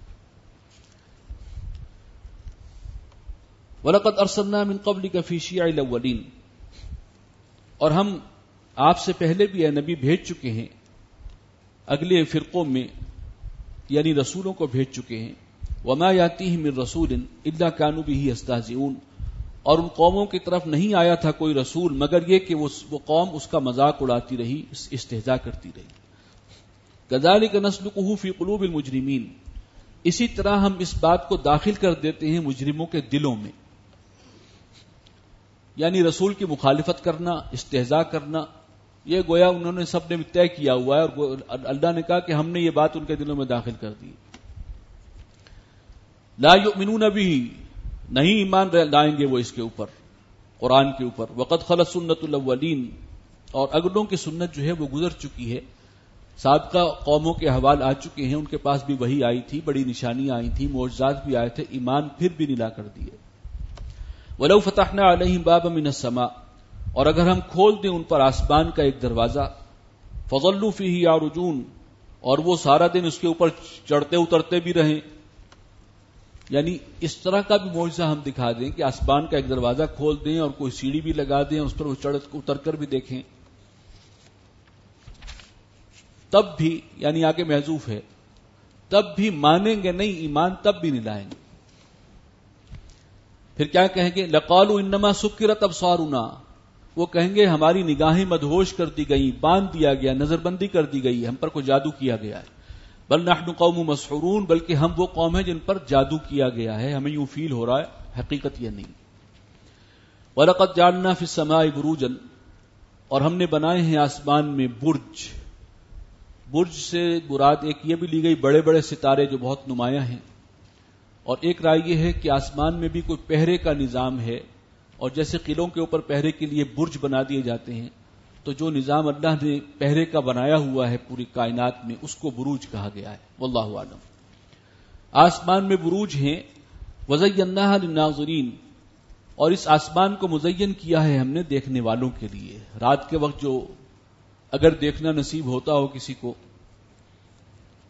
وَلَقَدْ أَرْسَلْنَا مِن قَبْلِكَ فِي شِيَعِ الْأَوَّلِينَ، اور ہم آپ سے پہلے بھی اے نبی بھیج چکے ہیں اگلے فرقوں میں، یعنی رسولوں کو بھیج چکے ہیں. وما یاتیہم من رسول الا کانوا بہ یستہزئون، اور ان قوموں کی طرف نہیں آیا تھا کوئی رسول مگر یہ کہ وہ قوم اس کا مذاق اڑاتی رہی، استہزاء کرتی رہی. کذالک نسلکہ فی قلوب المجرمین، اسی طرح ہم اس بات کو داخل کر دیتے ہیں مجرموں کے دلوں میں. یعنی رسول کی مخالفت کرنا، استہزاء کرنا، یہ گویا انہوں نے سب نے طے کیا ہوا ہے، اور اللہ نے کہا کہ ہم نے یہ بات ان کے دلوں میں داخل کر دی. لا یؤمنون بہ، نہیں ایمان لائیں گے وہ اس کے اوپر، قرآن کے اوپر. وقد خلت سنت الاولین، اور اگلوں کی سنت جو ہے وہ گزر چکی ہے. سابقہ قوموں کے احوال آ چکے ہیں، ان کے پاس بھی وحی آئی تھی، بڑی نشانیاں آئی تھیں، معجزات بھی آئے تھے، ایمان پھر بھی نہیں لا کر دیے. ولو فتحنا علیہم بابا من السماء، اور اگر ہم کھول دیں ان پر آسمان کا ایک دروازہ، فظلوا فیہ یعرجون، اور وہ سارا دن اس کے اوپر چڑھتے اترتے بھی رہیں. یعنی اس طرح کا بھی معجزہ ہم دکھا دیں کہ آسمان کا ایک دروازہ کھول دیں اور کوئی سیڑھی بھی لگا دیں، اس پر وہ چڑھ اتر کر بھی دیکھیں، تب بھی، یعنی آگے محذوف ہے، تب بھی مانیں گے نہیں، ایمان تب بھی نہیں لائیں گے. پھر کیا کہیں گے؟ لقالوا انما سکرت ابصارنا، وہ کہیں گے ہماری نگاہیں مدہوش کر دی گئی، باندھ دیا گیا، نظر بندی کر دی گئی، ہم پر کوئی جادو کیا گیا ہے. بل نحن قوم مسحورون، بلکہ ہم وہ قوم ہیں جن پر جادو کیا گیا ہے، ہمیں یوں فیل ہو رہا ہے، حقیقت یہ نہیں. وَلَقَدْ جَعَلْنَا فِي السَّمَاءِ بُرُوجًا، اور ہم نے بنائے ہیں آسمان میں برج. برج سے مراد ایک یہ بھی لی گئی بڑے بڑے ستارے جو بہت نمایاں ہیں، اور ایک رائے یہ ہے کہ آسمان میں بھی کوئی پہرے کا نظام ہے، اور جیسے قلعوں کے اوپر پہرے کے لیے برج بنا دیے جاتے ہیں، تو جو نظام اللہ نے پہرے کا بنایا ہوا ہے پوری کائنات میں، اس کو بروج کہا گیا ہے. واللہ اعلم. آسمان میں بروج ہیں. وزیناها للناظرین، اور اس آسمان کو مزین کیا ہے ہم نے دیکھنے والوں کے لیے. رات کے وقت جو اگر دیکھنا نصیب ہوتا ہو کسی کو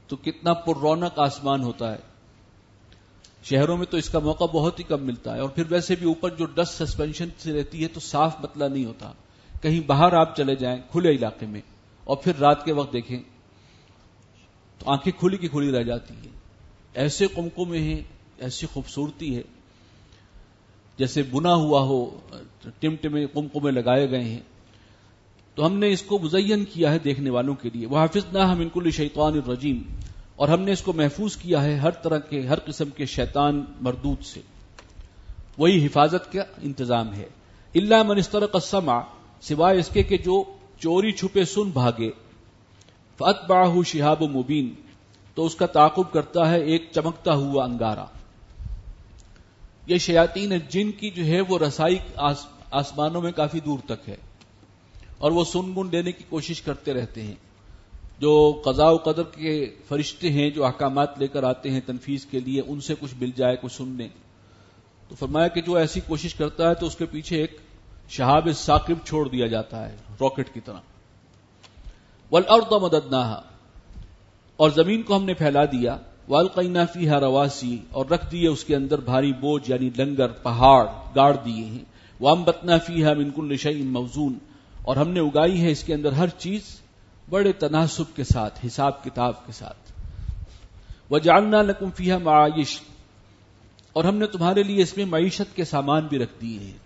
تو کتنا پر رونق آسمان ہوتا ہے. شہروں میں تو اس کا موقع بہت ہی کم ملتا ہے، اور پھر ویسے بھی اوپر جو ڈسٹ سسپینشن سے رہتی ہے تو صاف مطلع نہیں ہوتا. کہیں باہر آپ چلے جائیں کھلے علاقے میں اور پھر رات کے وقت دیکھیں تو آنکھیں کھلی کی کھلی رہ جاتی ہیں. ایسے قمقمے ہیں، ایسی خوبصورتی ہے جیسے بنا ہوا ہو، ٹمٹمے قمقمے لگائے گئے ہیں. تو ہم نے اس کو مزین کیا ہے دیکھنے والوں کے لیے. وَحَفِظْنَاهَا مِنْ كُلِّ شَيْطَانٍ رَجِيمٍ، اور ہم نے اس کو محفوظ کیا ہے ہر طرح کے، ہر قسم کے شیطان مردود سے. وہی حفاظت کا انتظام ہے. إِلَّا مَنِ اسْتَرَقَ السَّمْعَ، سوائے اس کے کہ جو چوری چھپے سن بھاگے. فَأَتْبَعَهُ شِهَابٌ مُبِينٌ، تو اس کا تعاقب کرتا ہے ایک چمکتا ہوا انگارہ. یہ شیاطین جن کی جو ہے وہ رسائی آس آسمانوں میں کافی دور تک ہے، اور وہ سن بن لینے کی کوشش کرتے رہتے ہیں. جو قضاء و قدر کے فرشتے ہیں جو احکامات لے کر آتے ہیں تنفیذ کے لیے، ان سے کچھ مل جائے، کچھ سن لیں. تو فرمایا کہ جو ایسی کوشش کرتا ہے تو اس کے پیچھے ایک شہاب ثاقب چھوڑ دیا جاتا ہے راکٹ کی طرح. وَالْأَرْضَ مَدَدْنَاهَا، اور زمین کو ہم نے پھیلا دیا. وَأَلْقَيْنَا فِيهَا رَوَاسِي، اور رکھ دیے اس کے اندر بھاری بوجھ یعنی لنگر، پہاڑ گاڑ دیے ہیں. وَأَنبَتْنَا فِيهَا مِنْ كُلِّ شَيْءٍ مَوْزُونٍ، اور ہم نے اگائی ہے اس کے اندر ہر چیز بڑے تناسب کے ساتھ، حساب کتاب کے ساتھ. وَجَعَلْنَا لَكُمْ فِيهَا مَعَايِشَ، اور ہم نے تمہارے لیے اس میں معیشت کے سامان بھی رکھ دیے ہیں.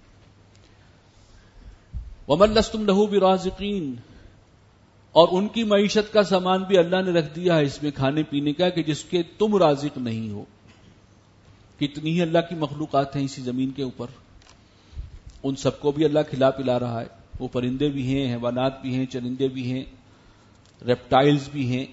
وَمَن لَّسْتُمْ لَهُ بِرَازِقِينَ، اور ان کی معیشت کا سامان بھی اللہ نے رکھ دیا ہے اس میں کھانے پینے کا کہ جس کے تم رازق نہیں ہو. کتنی ہی اللہ کی مخلوقات ہیں اسی زمین کے اوپر، ان سب کو بھی اللہ کھلا پلا رہا ہے. وہ پرندے بھی ہیں، حیوانات بھی ہیں، چرندے بھی ہیں، ریپٹائلز بھی ہیں.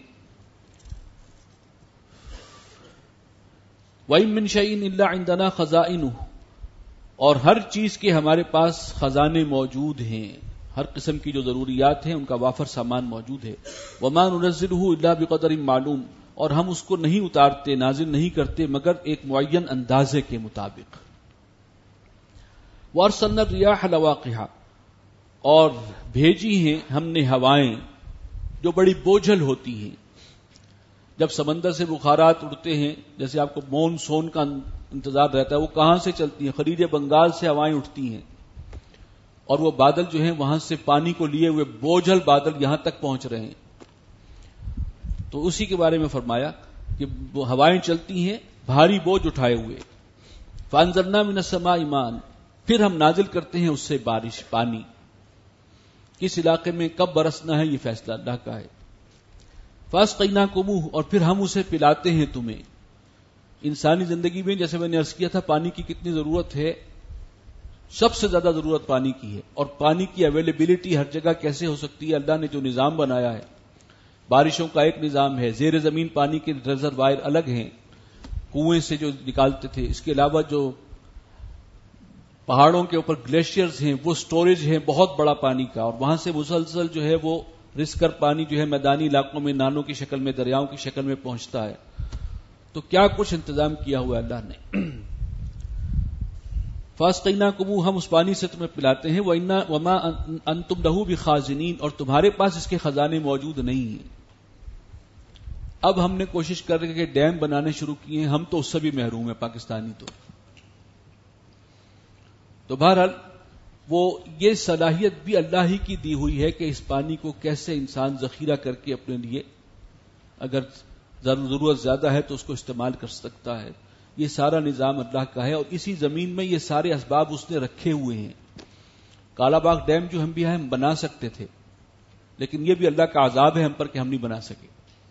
وَإِن مِّن شَيْءٍ إِلَّا عِندَنَا خَزَائِنُهُ، اور ہر چیز کے ہمارے پاس خزانے موجود ہیں. ہر قسم کی جو ضروریات ہیں ان کا وافر سامان موجود ہے. وَمَا نُنَزِّلُهُ إِلَّا بِقَدَرٍ مَعْلُومٍ، اور ہم اس کو نہیں اتارتے، نازل نہیں کرتے مگر ایک معین اندازے کے مطابق. وَأَرْسَلْنَا الرِّيَاحَ لَوَاقِحَ، اور بھیجی ہیں ہم نے ہوائیں جو بڑی بوجھل ہوتی ہیں. جب سمندر سے بخارات اڑتے ہیں، جیسے آپ کو مون سون کا انتظار رہتا ہے، وہ کہاں سے چلتی ہیں؟ خلیج بنگال سے ہوائیں اٹھتی ہیں، اور وہ بادل جو ہیں وہاں سے پانی کو لیے ہوئے بوجھل بادل یہاں تک پہنچ رہے ہیں. تو اسی کے بارے میں فرمایا کہ وہ ہوائیں چلتی ہیں بھاری بوجھ اٹھائے ہوئے. فَأَنزَلْنَا مِنَ السَّمَاءِ مَاءً، پھر ہم نازل کرتے ہیں اس سے بارش، پانی. کس علاقے میں کب برسنا ہے یہ فیصلہ اللہ کا ہے. فَأَسْقَيْنَاكُمُوهُ، اور پھر ہم اسے پلاتے ہیں تمہیں. انسانی زندگی میں جیسے میں نے عرض کیا تھا پانی کی کتنی ضرورت ہے، سب سے زیادہ ضرورت پانی کی ہے. اور پانی کی اویلیبلٹی ہر جگہ کیسے ہو سکتی ہے؟ اللہ نے جو نظام بنایا ہے، بارشوں کا ایک نظام ہے، زیر زمین پانی کے ریزروائر الگ ہیں کنویں سے جو نکالتے تھے، اس کے علاوہ جو پہاڑوں کے اوپر گلیشیئرز ہیں وہ سٹوریج ہیں بہت بڑا پانی کا، اور وہاں سے مسلسل جو ہے وہ رس کر پانی جو ہے میدانی علاقوں میں نالوں کی شکل میں، دریاؤں کی شکل میں پہنچتا ہے. تو کیا کچھ انتظام کیا ہوا ہے اللہ نے. فَأَسْقَيْنَاكُمُوهُ، ہم اس پانی سے تمہیں پلاتے ہیں. وَمَا أَنْتُمْ لَهُ بِخَازِنِينَ، اور تمہارے پاس اس کے خزانے موجود نہیں ہیں. اب ہم نے کوشش کر کے ڈیم بنانے شروع کیے ہیں، ہم تو اس سے بھی محروم ہیں پاکستانی. تو تو بہرحال وہ یہ صلاحیت بھی اللہ ہی کی دی ہوئی ہے کہ اس پانی کو کیسے انسان ذخیرہ کر کے اپنے لیے اگر ضرورت زیادہ ہے تو اس کو استعمال کر سکتا ہے. یہ سارا نظام اللہ کا ہے، اور اسی زمین میں یہ سارے اسباب اس نے رکھے ہوئے ہیں. کالا باغ ڈیم جو ہم بھی ہیں ہم بنا سکتے تھے، لیکن یہ بھی اللہ کا عذاب ہے ہم پر کہ ہم نہیں بنا سکے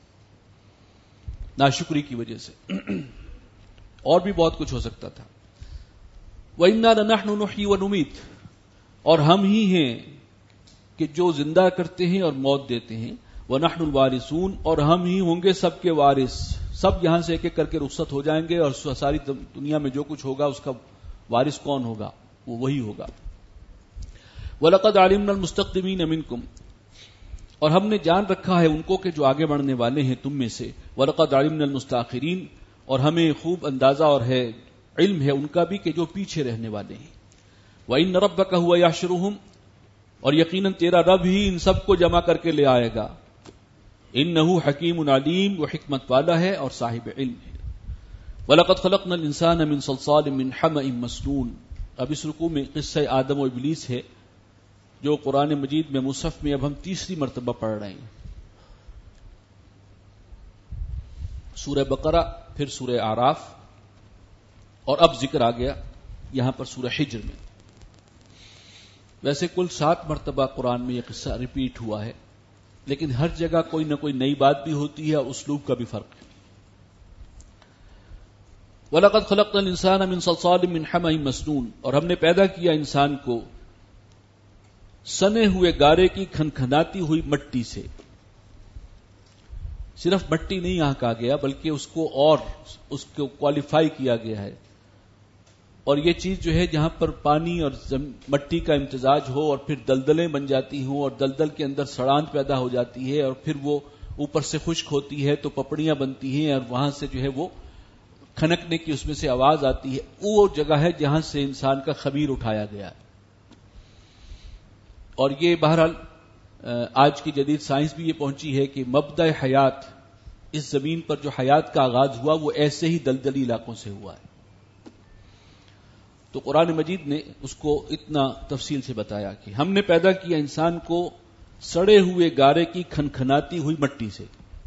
ناشکری کی وجہ سے. اور بھی بہت کچھ ہو سکتا تھا. وَإِنَّا لَنَحْنُ نُحْيِي وَنُمِيتُ، اور ہم ہی ہیں کہ جو زندہ کرتے ہیں اور موت دیتے ہیں. وَنَحْنُ الْوَارِثُونَ، اور ہم ہی ہوں گے سب کے وارث. سب یہاں سے ایک ایک کر کے رخصت ہو جائیں گے، اور ساری دنیا میں جو کچھ ہوگا اس کا وارث کون ہوگا؟ وہ وہی ہوگا. وَلَقَدْ عَلِمْنَا الْمُسْتَقْدِمِينَ مِنْكُمْ، اور ہم نے جان رکھا ہے ان کو کہ جو آگے بڑھنے والے ہیں تم میں سے. وَلَقَدْ عَلِمْنَا الْمُسْتَأْخِرِينَ، اور ہمیں خوب اندازہ اور ہے علم ہے ان کا بھی کہ جو پیچھے رہنے والے ہیں. وَإِنَّ رَبَّكَ هُوَ يَحْشُرُهُمْ، اور یقیناً تیرا رب ہی ان سب کو جمع کر کے لے آئے گا. انہ حکیم علیم، وہ حکمت والا ہے اور صاحب علم ہے۔ وَلَقَدْ خَلَقْنَا الْإِنسَانَ مِنْ صَلْصَالٍ مِنْ حَمَإٍ مَسْنُونٍ۔ اب اس رکوع میں قصہ آدم و ابلیس ہے جو قرآن مجید میں مصحف میں اب ہم تیسری مرتبہ پڑھ رہے ہیں۔ سورہ بقرہ، پھر سورہ اعراف، اور اب ذکر آ گیا یہاں پر سورہ حجر میں۔ ویسے کل سات مرتبہ قرآن میں یہ قصہ ریپیٹ ہوا ہے، لیکن ہر جگہ کوئی نہ کوئی نئی بات بھی ہوتی ہے اور اسلوب کا بھی فرق ہے۔ وَلَقَدْ خَلَقْنَا الْإِنسَانَ مِنْ صَلْصَالٍ مِنْ حَمَإٍ مَسْنُونٍ، اور ہم نے پیدا کیا انسان کو سنے ہوئے گارے کی کھنکھناتی ہوئی مٹی سے۔ صرف مٹی نہیں یہاں کہا گیا بلکہ اس کو اور اس کو کوالیفائی کیا گیا ہے، اور یہ چیز جو ہے جہاں پر پانی اور مٹی کا امتزاج ہو اور پھر دلدلیں بن جاتی ہوں اور دلدل کے اندر سڑان پیدا ہو جاتی ہے اور پھر وہ اوپر سے خشک ہوتی ہے تو پپڑیاں بنتی ہیں اور وہاں سے جو ہے وہ کھنکنے کی اس میں سے آواز آتی ہے، وہ جگہ ہے جہاں سے انسان کا خمیر اٹھایا گیا ہے۔ اور یہ بہرحال آج کی جدید سائنس بھی یہ پہنچی ہے کہ مبدأ حیات، اس زمین پر جو حیات کا آغاز ہوا وہ ایسے ہی دلدلی علاقوں سے ہوا ہے۔ تو قرآن مجید نے اس کو اتنا تفصیل سے بتایا کہ ہم نے پیدا کیا انسان کو سڑے ہوئے گارے کی کھنکھناتی ہوئی مٹی سے۔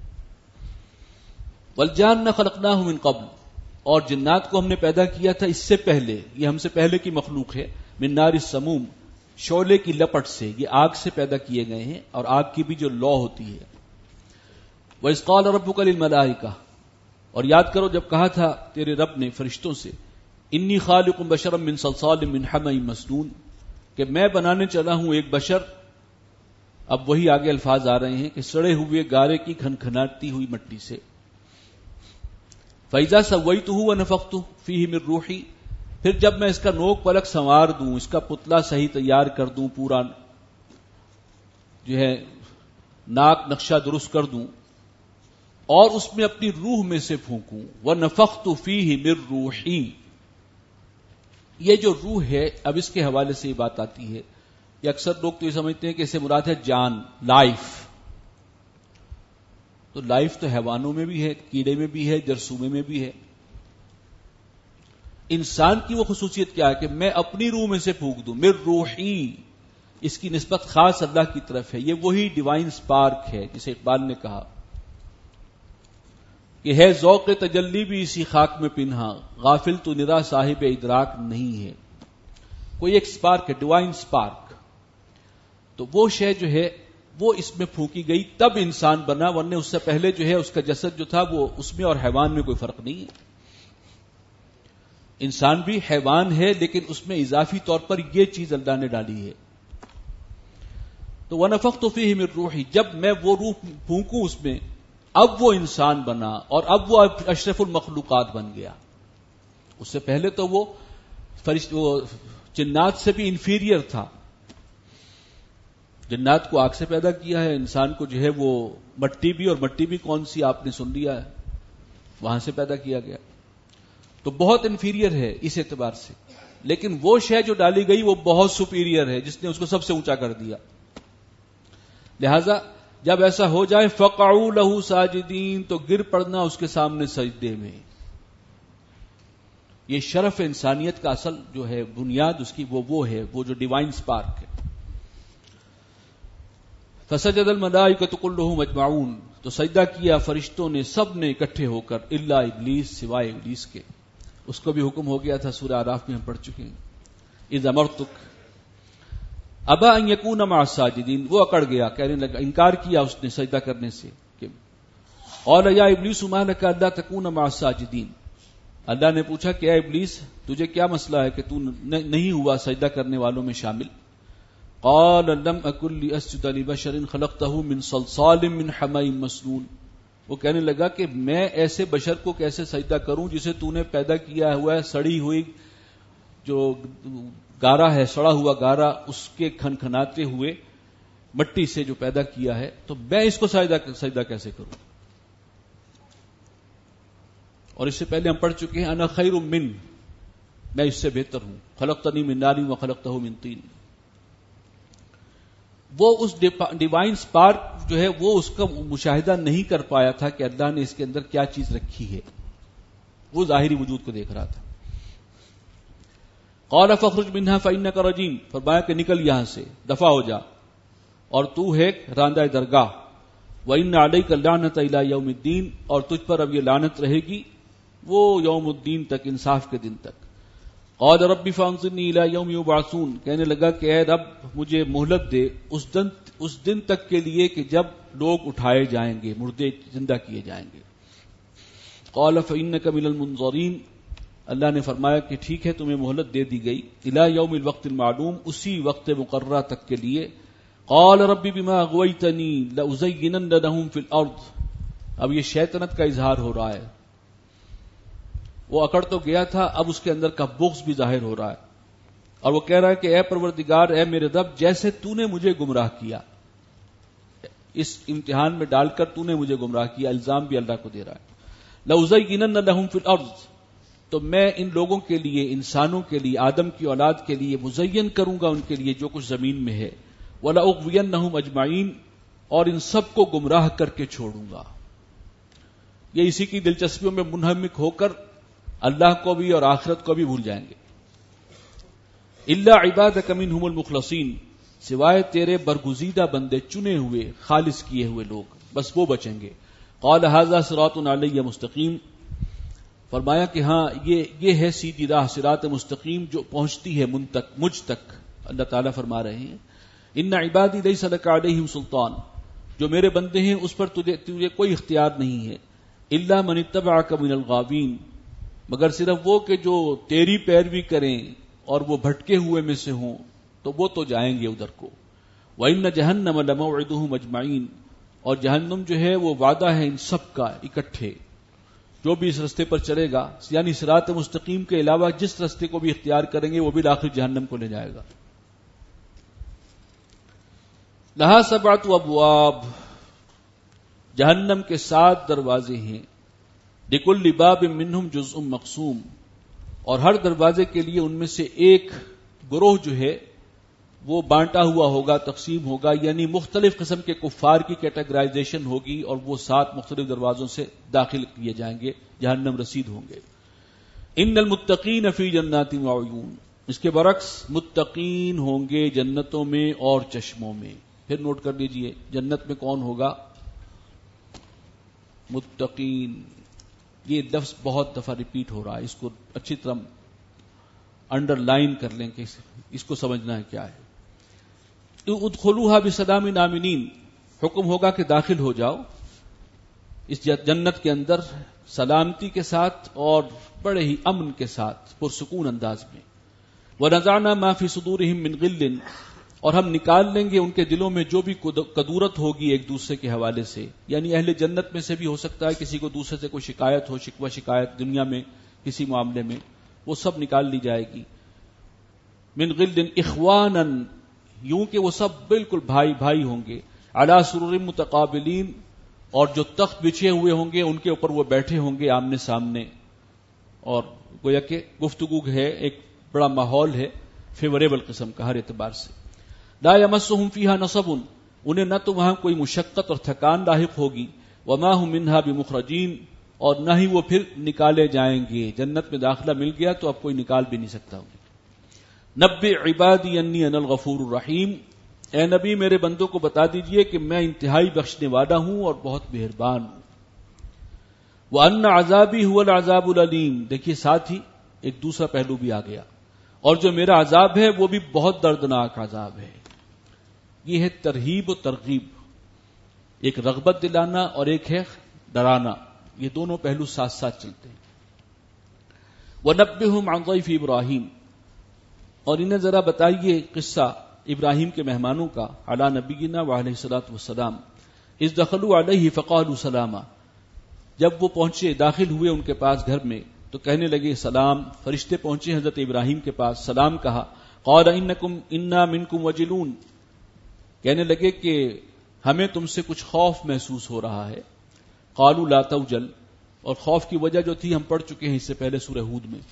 والجان خلقناہ من قبل، اور جنات کو ہم نے پیدا کیا تھا اس سے پہلے، یہ ہم سے پہلے کی مخلوق ہے، من نار السموم، شعلے کی لپٹ سے، یہ آگ سے پیدا کیے گئے ہیں اور آگ کی بھی جو لو ہوتی ہے۔ وَإِذْ قَالَ رَبُّكَ لِلْمَلَائِكَةِ، اور یاد کرو جب کہا تھا تیرے رب نے فرشتوں سے، انی خالق بشرا من صلصال من حمأ مسنون، کہ میں بنانے چلا ہوں ایک بشر، اب وہی آگے الفاظ آ رہے ہیں کہ سڑے ہوئے گارے کی کھنکھناتی ہوئی مٹی سے۔ فَإِذَا سَوَّيْتُهُ وَنَفَخْتُ فِيهِ مِن رُوحِي، پھر جب میں اس کا نوک پلک سنوار دوں، اس کا پتلا صحیح تیار کر دوں، پورا جو ہے ناک نقشہ درست کر دوں اور اس میں اپنی روح میں سے پھونکوں، وَنَفَخْتُ فِيهِ مِن رُوحِي، یہ جو روح ہے اب اس کے حوالے سے یہ بات آتی ہے کہ اکثر لوگ تو یہ سمجھتے ہیں کہ اس سے مراد ہے جان، لائف۔ تو لائف تو حیوانوں میں بھی ہے، کیڑے میں بھی ہے، جرثومے میں بھی ہے۔ انسان کی وہ خصوصیت کیا ہے کہ میں اپنی روح میں سے پھونک دوں، مر روحی، اس کی نسبت خاص اللہ کی طرف ہے۔ یہ وہی ڈیوائن سپارک ہے جسے اقبال نے کہا کہ ہے ذوق تجلی بھی اسی خاک میں پنہا، غافل تو نرا صاحب ادراک نہیں ہے۔ کوئی ایک سپارک ہے، ڈیوائن سپارک، تو وہ شے جو ہے وہ اس میں پھونکی گئی تب انسان بنا، ورنہ اس سے پہلے جو ہے اس کا جسد جو تھا وہ اس میں اور حیوان میں کوئی فرق نہیں ہے۔ انسان بھی حیوان ہے لیکن اس میں اضافی طور پر یہ چیز اللہ نے ڈالی ہے۔ تو وَنَفَخْتُ فِيهِ مِن رُوحِي، جب میں وہ روح پھونکوں اس میں، اب وہ انسان بنا اور اب وہ اشرف المخلوقات بن گیا۔ اس سے پہلے تو وہ فرشت وہ جنات سے بھی انفیریئر تھا۔ جنات کو آگ سے پیدا کیا ہے، انسان کو جو ہے وہ مٹی بھی، اور مٹی بھی کون سی آپ نے سن لیا ہے، وہاں سے پیدا کیا گیا، تو بہت انفیریئر ہے اس اعتبار سے۔ لیکن وہ شے جو ڈالی گئی وہ بہت سپیریئر ہے جس نے اس کو سب سے اونچا کر دیا۔ لہذا جب ایسا ہو جائے فَقَعُوا لَهُ سَاجِدِينَ، تو گر پڑنا اس کے سامنے سجدے میں۔ یہ شرف انسانیت کا اصل جو ہے بنیاد اس کی وہ وہ ہے، وہ جو ڈیوائن سپارک ہے۔ فَسَجَدَ الْمَلَائِكَةُ كُلُّهُمْ أَجْمَعُونَ، تو سجدہ کیا فرشتوں نے سب نے اکٹھے ہو کر، الا ابلیس، سوائے ابلیس کے۔ اس کو بھی حکم ہو گیا تھا، سورہ اعراف میں ہم پڑھ چکے ہیں، اذ امرتک ابا ان یکون مع الساجدین، وہ اکڑ گیا، کہنے لگا، انکار کیا اس نے سجدہ کرنے سے کہ قال یا ابلیس ما لک الا تکون مع الساجدین۔ اللہ نے پوچھا کہ اے ابلیس تجھے کیا مسئلہ ہے کہ تو نہیں ہوا سجدہ کرنے والوں میں شامل؟ قال لم اکن لاسجد لبشر خلقته من صلصال من حمأ مسنون، وہ کہنے لگا کہ میں ایسے بشر کو کیسے سجدہ کروں جسے تو نے پیدا کیا ہوا ہے سڑی ہوئی جو گارا ہے، سڑا ہوا گارا، اس کے کھنکھناتے ہوئے مٹی سے جو پیدا کیا ہے، تو میں اس کو سجدہ سجدہ کیسے کروں؟ اور اس سے پہلے ہم پڑھ چکے ہیں انا خیر من، میں اس سے بہتر ہوں، خلقتنی من نار و خلقتہ من طین۔ وہ اس ڈیوائن سپارک جو ہے وہ اس کا مشاہدہ نہیں کر پایا تھا کہ اللہ نے اس کے اندر کیا چیز رکھی ہے، وہ ظاہری وجود کو دیکھ رہا تھا. قال فاخرج منها فانك رجيم، فرمایا کہ نکل یہاں سے، دفع ہو جا، اور تو ہے راندہ درگاہ. وان عليك اللعنة الى يوم الدين، اور تجھ پر اب یہ لعنت رہے گی وہ یوم الدین تک، انصاف کے دن تک. قال رب فانظرني الى يوم يبعثون، کہنے لگا کہ اے رب مجھے مہلت دے اس دن اس دن تک کے لیے کہ جب لوگ اٹھائے جائیں گے، مردے زندہ کیے جائیں گے. قال فانك من المنظرين، اللہ نے فرمایا کہ ٹھیک ہے تمہیں مہلت دے دی گئی، الى یوم الوقت المعلوم، اسی وقت مقررہ تک کے لیے. قال رب بما اغويتني لازينن لهم في الارض، اب یہ شیطنت کا اظہار ہو رہا ہے. وہ اکڑ تو گیا تھا، اب اس کے اندر کا بغض بھی ظاہر ہو رہا ہے، اور وہ کہہ رہا ہے کہ اے پروردگار، اے میرے رب، جیسے تو نے مجھے گمراہ کیا، اس امتحان میں ڈال کر تو نے مجھے گمراہ کیا، الزام بھی اللہ کو دے رہا ہے. لازينن لهم في الارض، تو میں ان لوگوں کے لیے، انسانوں کے لیے، آدم کی اولاد کے لیے مزین کروں گا ان کے لیے جو کچھ زمین میں ہے. وَلَأُغْوِيَنَّهُمْ أَجْمَعِينَ، اور ان سب کو گمراہ کر کے چھوڑوں گا. یہ اسی کی دلچسپیوں میں منہمک ہو کر اللہ کو بھی اور آخرت کو بھی بھول جائیں گے. إِلَّا عِبَادَكَ مِنْهُمُ الْمُخْلَصِينَ، سوائے تیرے برگزیدہ بندے، چنے ہوئے، خالص کیے ہوئے لوگ، بس وہ بچیں گے. قَالَ هَذَا صِرَاطٌ عَلَيَّ مُسْتَقِيمٌ، فرمایا کہ ہاں یہ یہ ہے سیدھی راہ، صراط مستقیم جو پہنچتی ہے من تک، مجھ تک. اللہ تعالیٰ فرما رہے ہیں ان عبادی لیس لک علیہم سلطان، جو میرے بندے ہیں اس پر تجھے تجھے کوئی اختیار نہیں ہے. الا من اتبعک من الغاوین، مگر صرف وہ کہ جو تیری پیروی کریں اور وہ بھٹکے ہوئے میں سے ہوں تو وہ تو جائیں گے ادھر کو. وان جہنم لموعدہم اجمعین، اور جہنم جو ہے وہ وعدہ ہے ان سب کا اکٹھے، جو بھی اس رستے پر چلے گا، یعنی صراط مستقیم کے علاوہ جس رستے کو بھی اختیار کریں گے وہ بھی آخر جہنم کو لے جائے گا. لہا سبعۃ ابواب، جہنم کے سات دروازے ہیں. لکل باب منہم جزء مقسوم، اور ہر دروازے کے لیے ان میں سے ایک گروہ جو ہے وہ بانٹا ہوا ہوگا، تقسیم ہوگا، یعنی مختلف قسم کے کفار کی کیٹیگرائزیشن ہوگی اور وہ سات مختلف دروازوں سے داخل کیے جائیں گے، جہنم رسید ہوں گے. ان المتقین فی جنات وعیون، اس کے برعکس متقین ہوں گے جنتوں میں اور چشموں میں. پھر نوٹ کر لیجئے جنت میں کون ہوگا؟ متقین. یہ لفظ بہت دفعہ ریپیٹ ہو رہا ہے، اس کو اچھی طرح انڈر لائن کر لیں کہ اس کو سمجھنا ہے کیا ہے. ادخلوها بسلام آمنین، حکم ہوگا کہ داخل ہو جاؤ اس جنت کے اندر سلامتی کے ساتھ اور بڑے ہی امن کے ساتھ، پرسکون انداز میں. وَنَزَعْنَا مَا فِي صُدُورِهِم مِّن غِلٍّ، اور ہم نکال لیں گے ان کے دلوں میں جو بھی کدورت ہوگی ایک دوسرے کے حوالے سے، یعنی اہل جنت میں سے بھی ہو سکتا ہے کسی کو دوسرے سے کوئی شکایت ہو، شکوہ شکایت دنیا میں کسی معاملے میں، وہ سب نکال لی جائے گی. من غل اخوانا، یوں کہ وہ سب بالکل بھائی بھائی ہوں گے. علی سرر متقابلین، اور جو تخت بچھے ہوئے ہوں گے ان کے اوپر وہ بیٹھے ہوں گے آمنے سامنے، اور گویا کہ گفتگو ہے، ایک بڑا ماحول ہے فیوریبل قسم کا ہر اعتبار سے. لا یمسہم فیہا نصب، انہیں نہ تو وہاں کوئی مشقت اور تھکان لاحق ہوگی. وما ہم منہا بمخرجین، اور نہ ہی وہ پھر نکالے جائیں گے. جنت میں داخلہ مل گیا تو اب کوئی نکال بھی نہیں سکتا. نبئ عبادی انی انا الغفور الرحیم، اے نبی میرے بندوں کو بتا دیجئے کہ میں انتہائی بخشنے والا ہوں اور بہت مہربان ہوں. وان عذابی هو العذاب العلیم، دیکھیے ساتھ ہی ایک دوسرا پہلو بھی آ گیا، اور جو میرا عذاب ہے وہ بھی بہت دردناک عذاب ہے. یہ ہے ترہیب و ترغیب، ایک رغبت دلانا اور ایک ہے ڈرانا، یہ دونوں پہلو ساتھ ساتھ چلتے ہیں. وَنَبِّهُمْ عَنْ ضَيْفِ ابراہیم، اور انہیں ذرا بتائیے قصہ ابراہیم کے مہمانوں کا، علی نبینا وعلیہ الصلوۃ والسلام. اذ دخلوا علیہ فقالوا سلاما، جب وہ پہنچے داخل ہوئے ان کے پاس گھر میں تو کہنے لگے سلام. فرشتے پہنچے حضرت ابراہیم کے پاس، سلام کہا. قال انکم انا منکم وجلون، کہنے لگے کہ ہمیں تم سے کچھ خوف محسوس ہو رہا ہے. قالوا لا توجل، اور خوف کی وجہ جو تھی ہم پڑھ چکے ہیں اس سے پہلے سورہ ہود میں.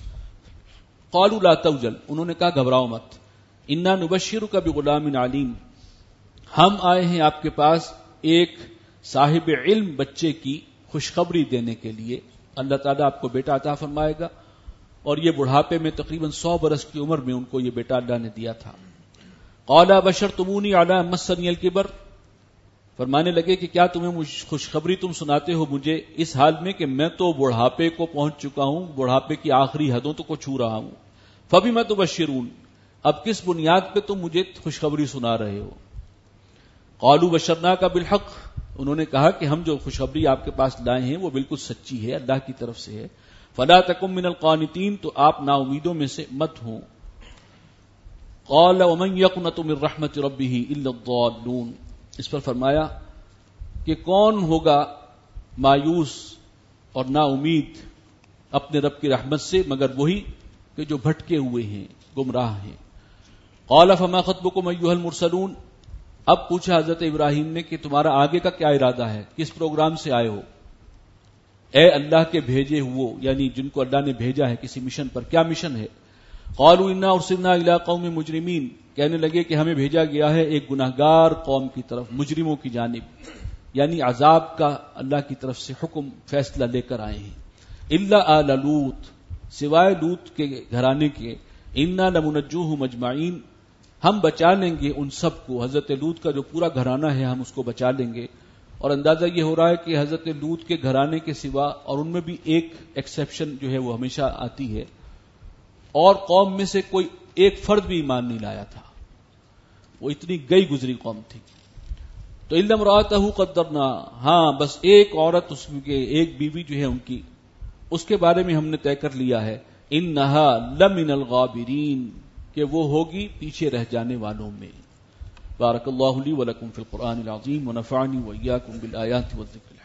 قالوا لا توجل، انہوں نے کہا گھبراؤ مت. انا نبشرک بغلام علیم، ہم آئے ہیں آپ کے پاس ایک صاحب علم بچے کی خوشخبری دینے کے لیے. اللہ تعالیٰ آپ کو بیٹا عطا فرمائے گا، اور یہ بڑھاپے میں تقریباً سو برس کی عمر میں ان کو یہ بیٹا اللہ نے دیا تھا. قال بشرتمونی علی مسنی الکبر، فرمانے لگے کہ کیا تمہیں خوشخبری تم سناتے ہو مجھے اس حال میں کہ میں تو بڑھاپے کو پہنچ چکا ہوں، بڑھاپے کی آخری حدوں تو کو چھو رہا ہوں. فبما تبشرون، اب کس بنیاد پہ تم مجھے خوشخبری سنا رہے ہو؟ قالوا بشرناک بالحق، انہوں نے کہا کہ ہم جو خوشخبری آپ کے پاس لائے ہیں وہ بالکل سچی ہے، اللہ کی طرف سے ہے. فلا تکن من القانتین، تو آپ نا امیدوں میں سے مت ہوں. قال ومن یقنط من رحمت ربہ الا الضالون، اس پر فرمایا کہ کون ہوگا مایوس اور نا امید اپنے رب کی رحمت سے مگر وہی کہ جو بھٹکے ہوئے ہیں، گمراہ ہیں. قال فما خطبکم ایھا المرسلون، اب پوچھا حضرت ابراہیم نے کہ تمہارا آگے کا کیا ارادہ ہے، کس پروگرام سے آئے ہو؟ اے اللہ کے بھیجے ہوئے، یعنی جن کو اللہ نے بھیجا ہے کسی مشن پر، کیا مشن ہے؟ قالوا انا ارسلنا الى قوم مجرمین، کہنے لگے کہ ہمیں بھیجا گیا ہے ایک گناہگار قوم کی طرف، مجرموں کی جانب، یعنی عذاب کا اللہ کی طرف سے حکم فیصلہ لے کر آئے ہیں. الا آل لوط، سوائے لوط کے گھرانے کے، انا لمنجوہم اجمعین، ہم بچا لیں گے ان سب کو. حضرت لوط کا جو پورا گھرانہ ہے ہم اس کو بچا لیں گے. اور اندازہ یہ ہو رہا ہے کہ حضرت لوط کے گھرانے کے سوا، اور ان میں بھی ایک ایکسیپشن جو ہے وہ ہمیشہ آتی ہے، اور قوم میں سے کوئی ایک فرد بھی ایمان نہیں لایا تھا، وہ اتنی گئی گزری قوم تھی. تو الا امرأتہ قدرنا، ہاں بس ایک عورت، اس کے ایک بیوی جو ہے ان کی، اس کے بارے میں ہم نے طے کر لیا ہے، انہا لمن الغابرین، کہ وہ ہوگی پیچھے رہ جانے والوں میں. بارک اللہ لی ولکم فی القرآن العظیم ونفعنی وإیاکم بالآیات والذکر الحکیم.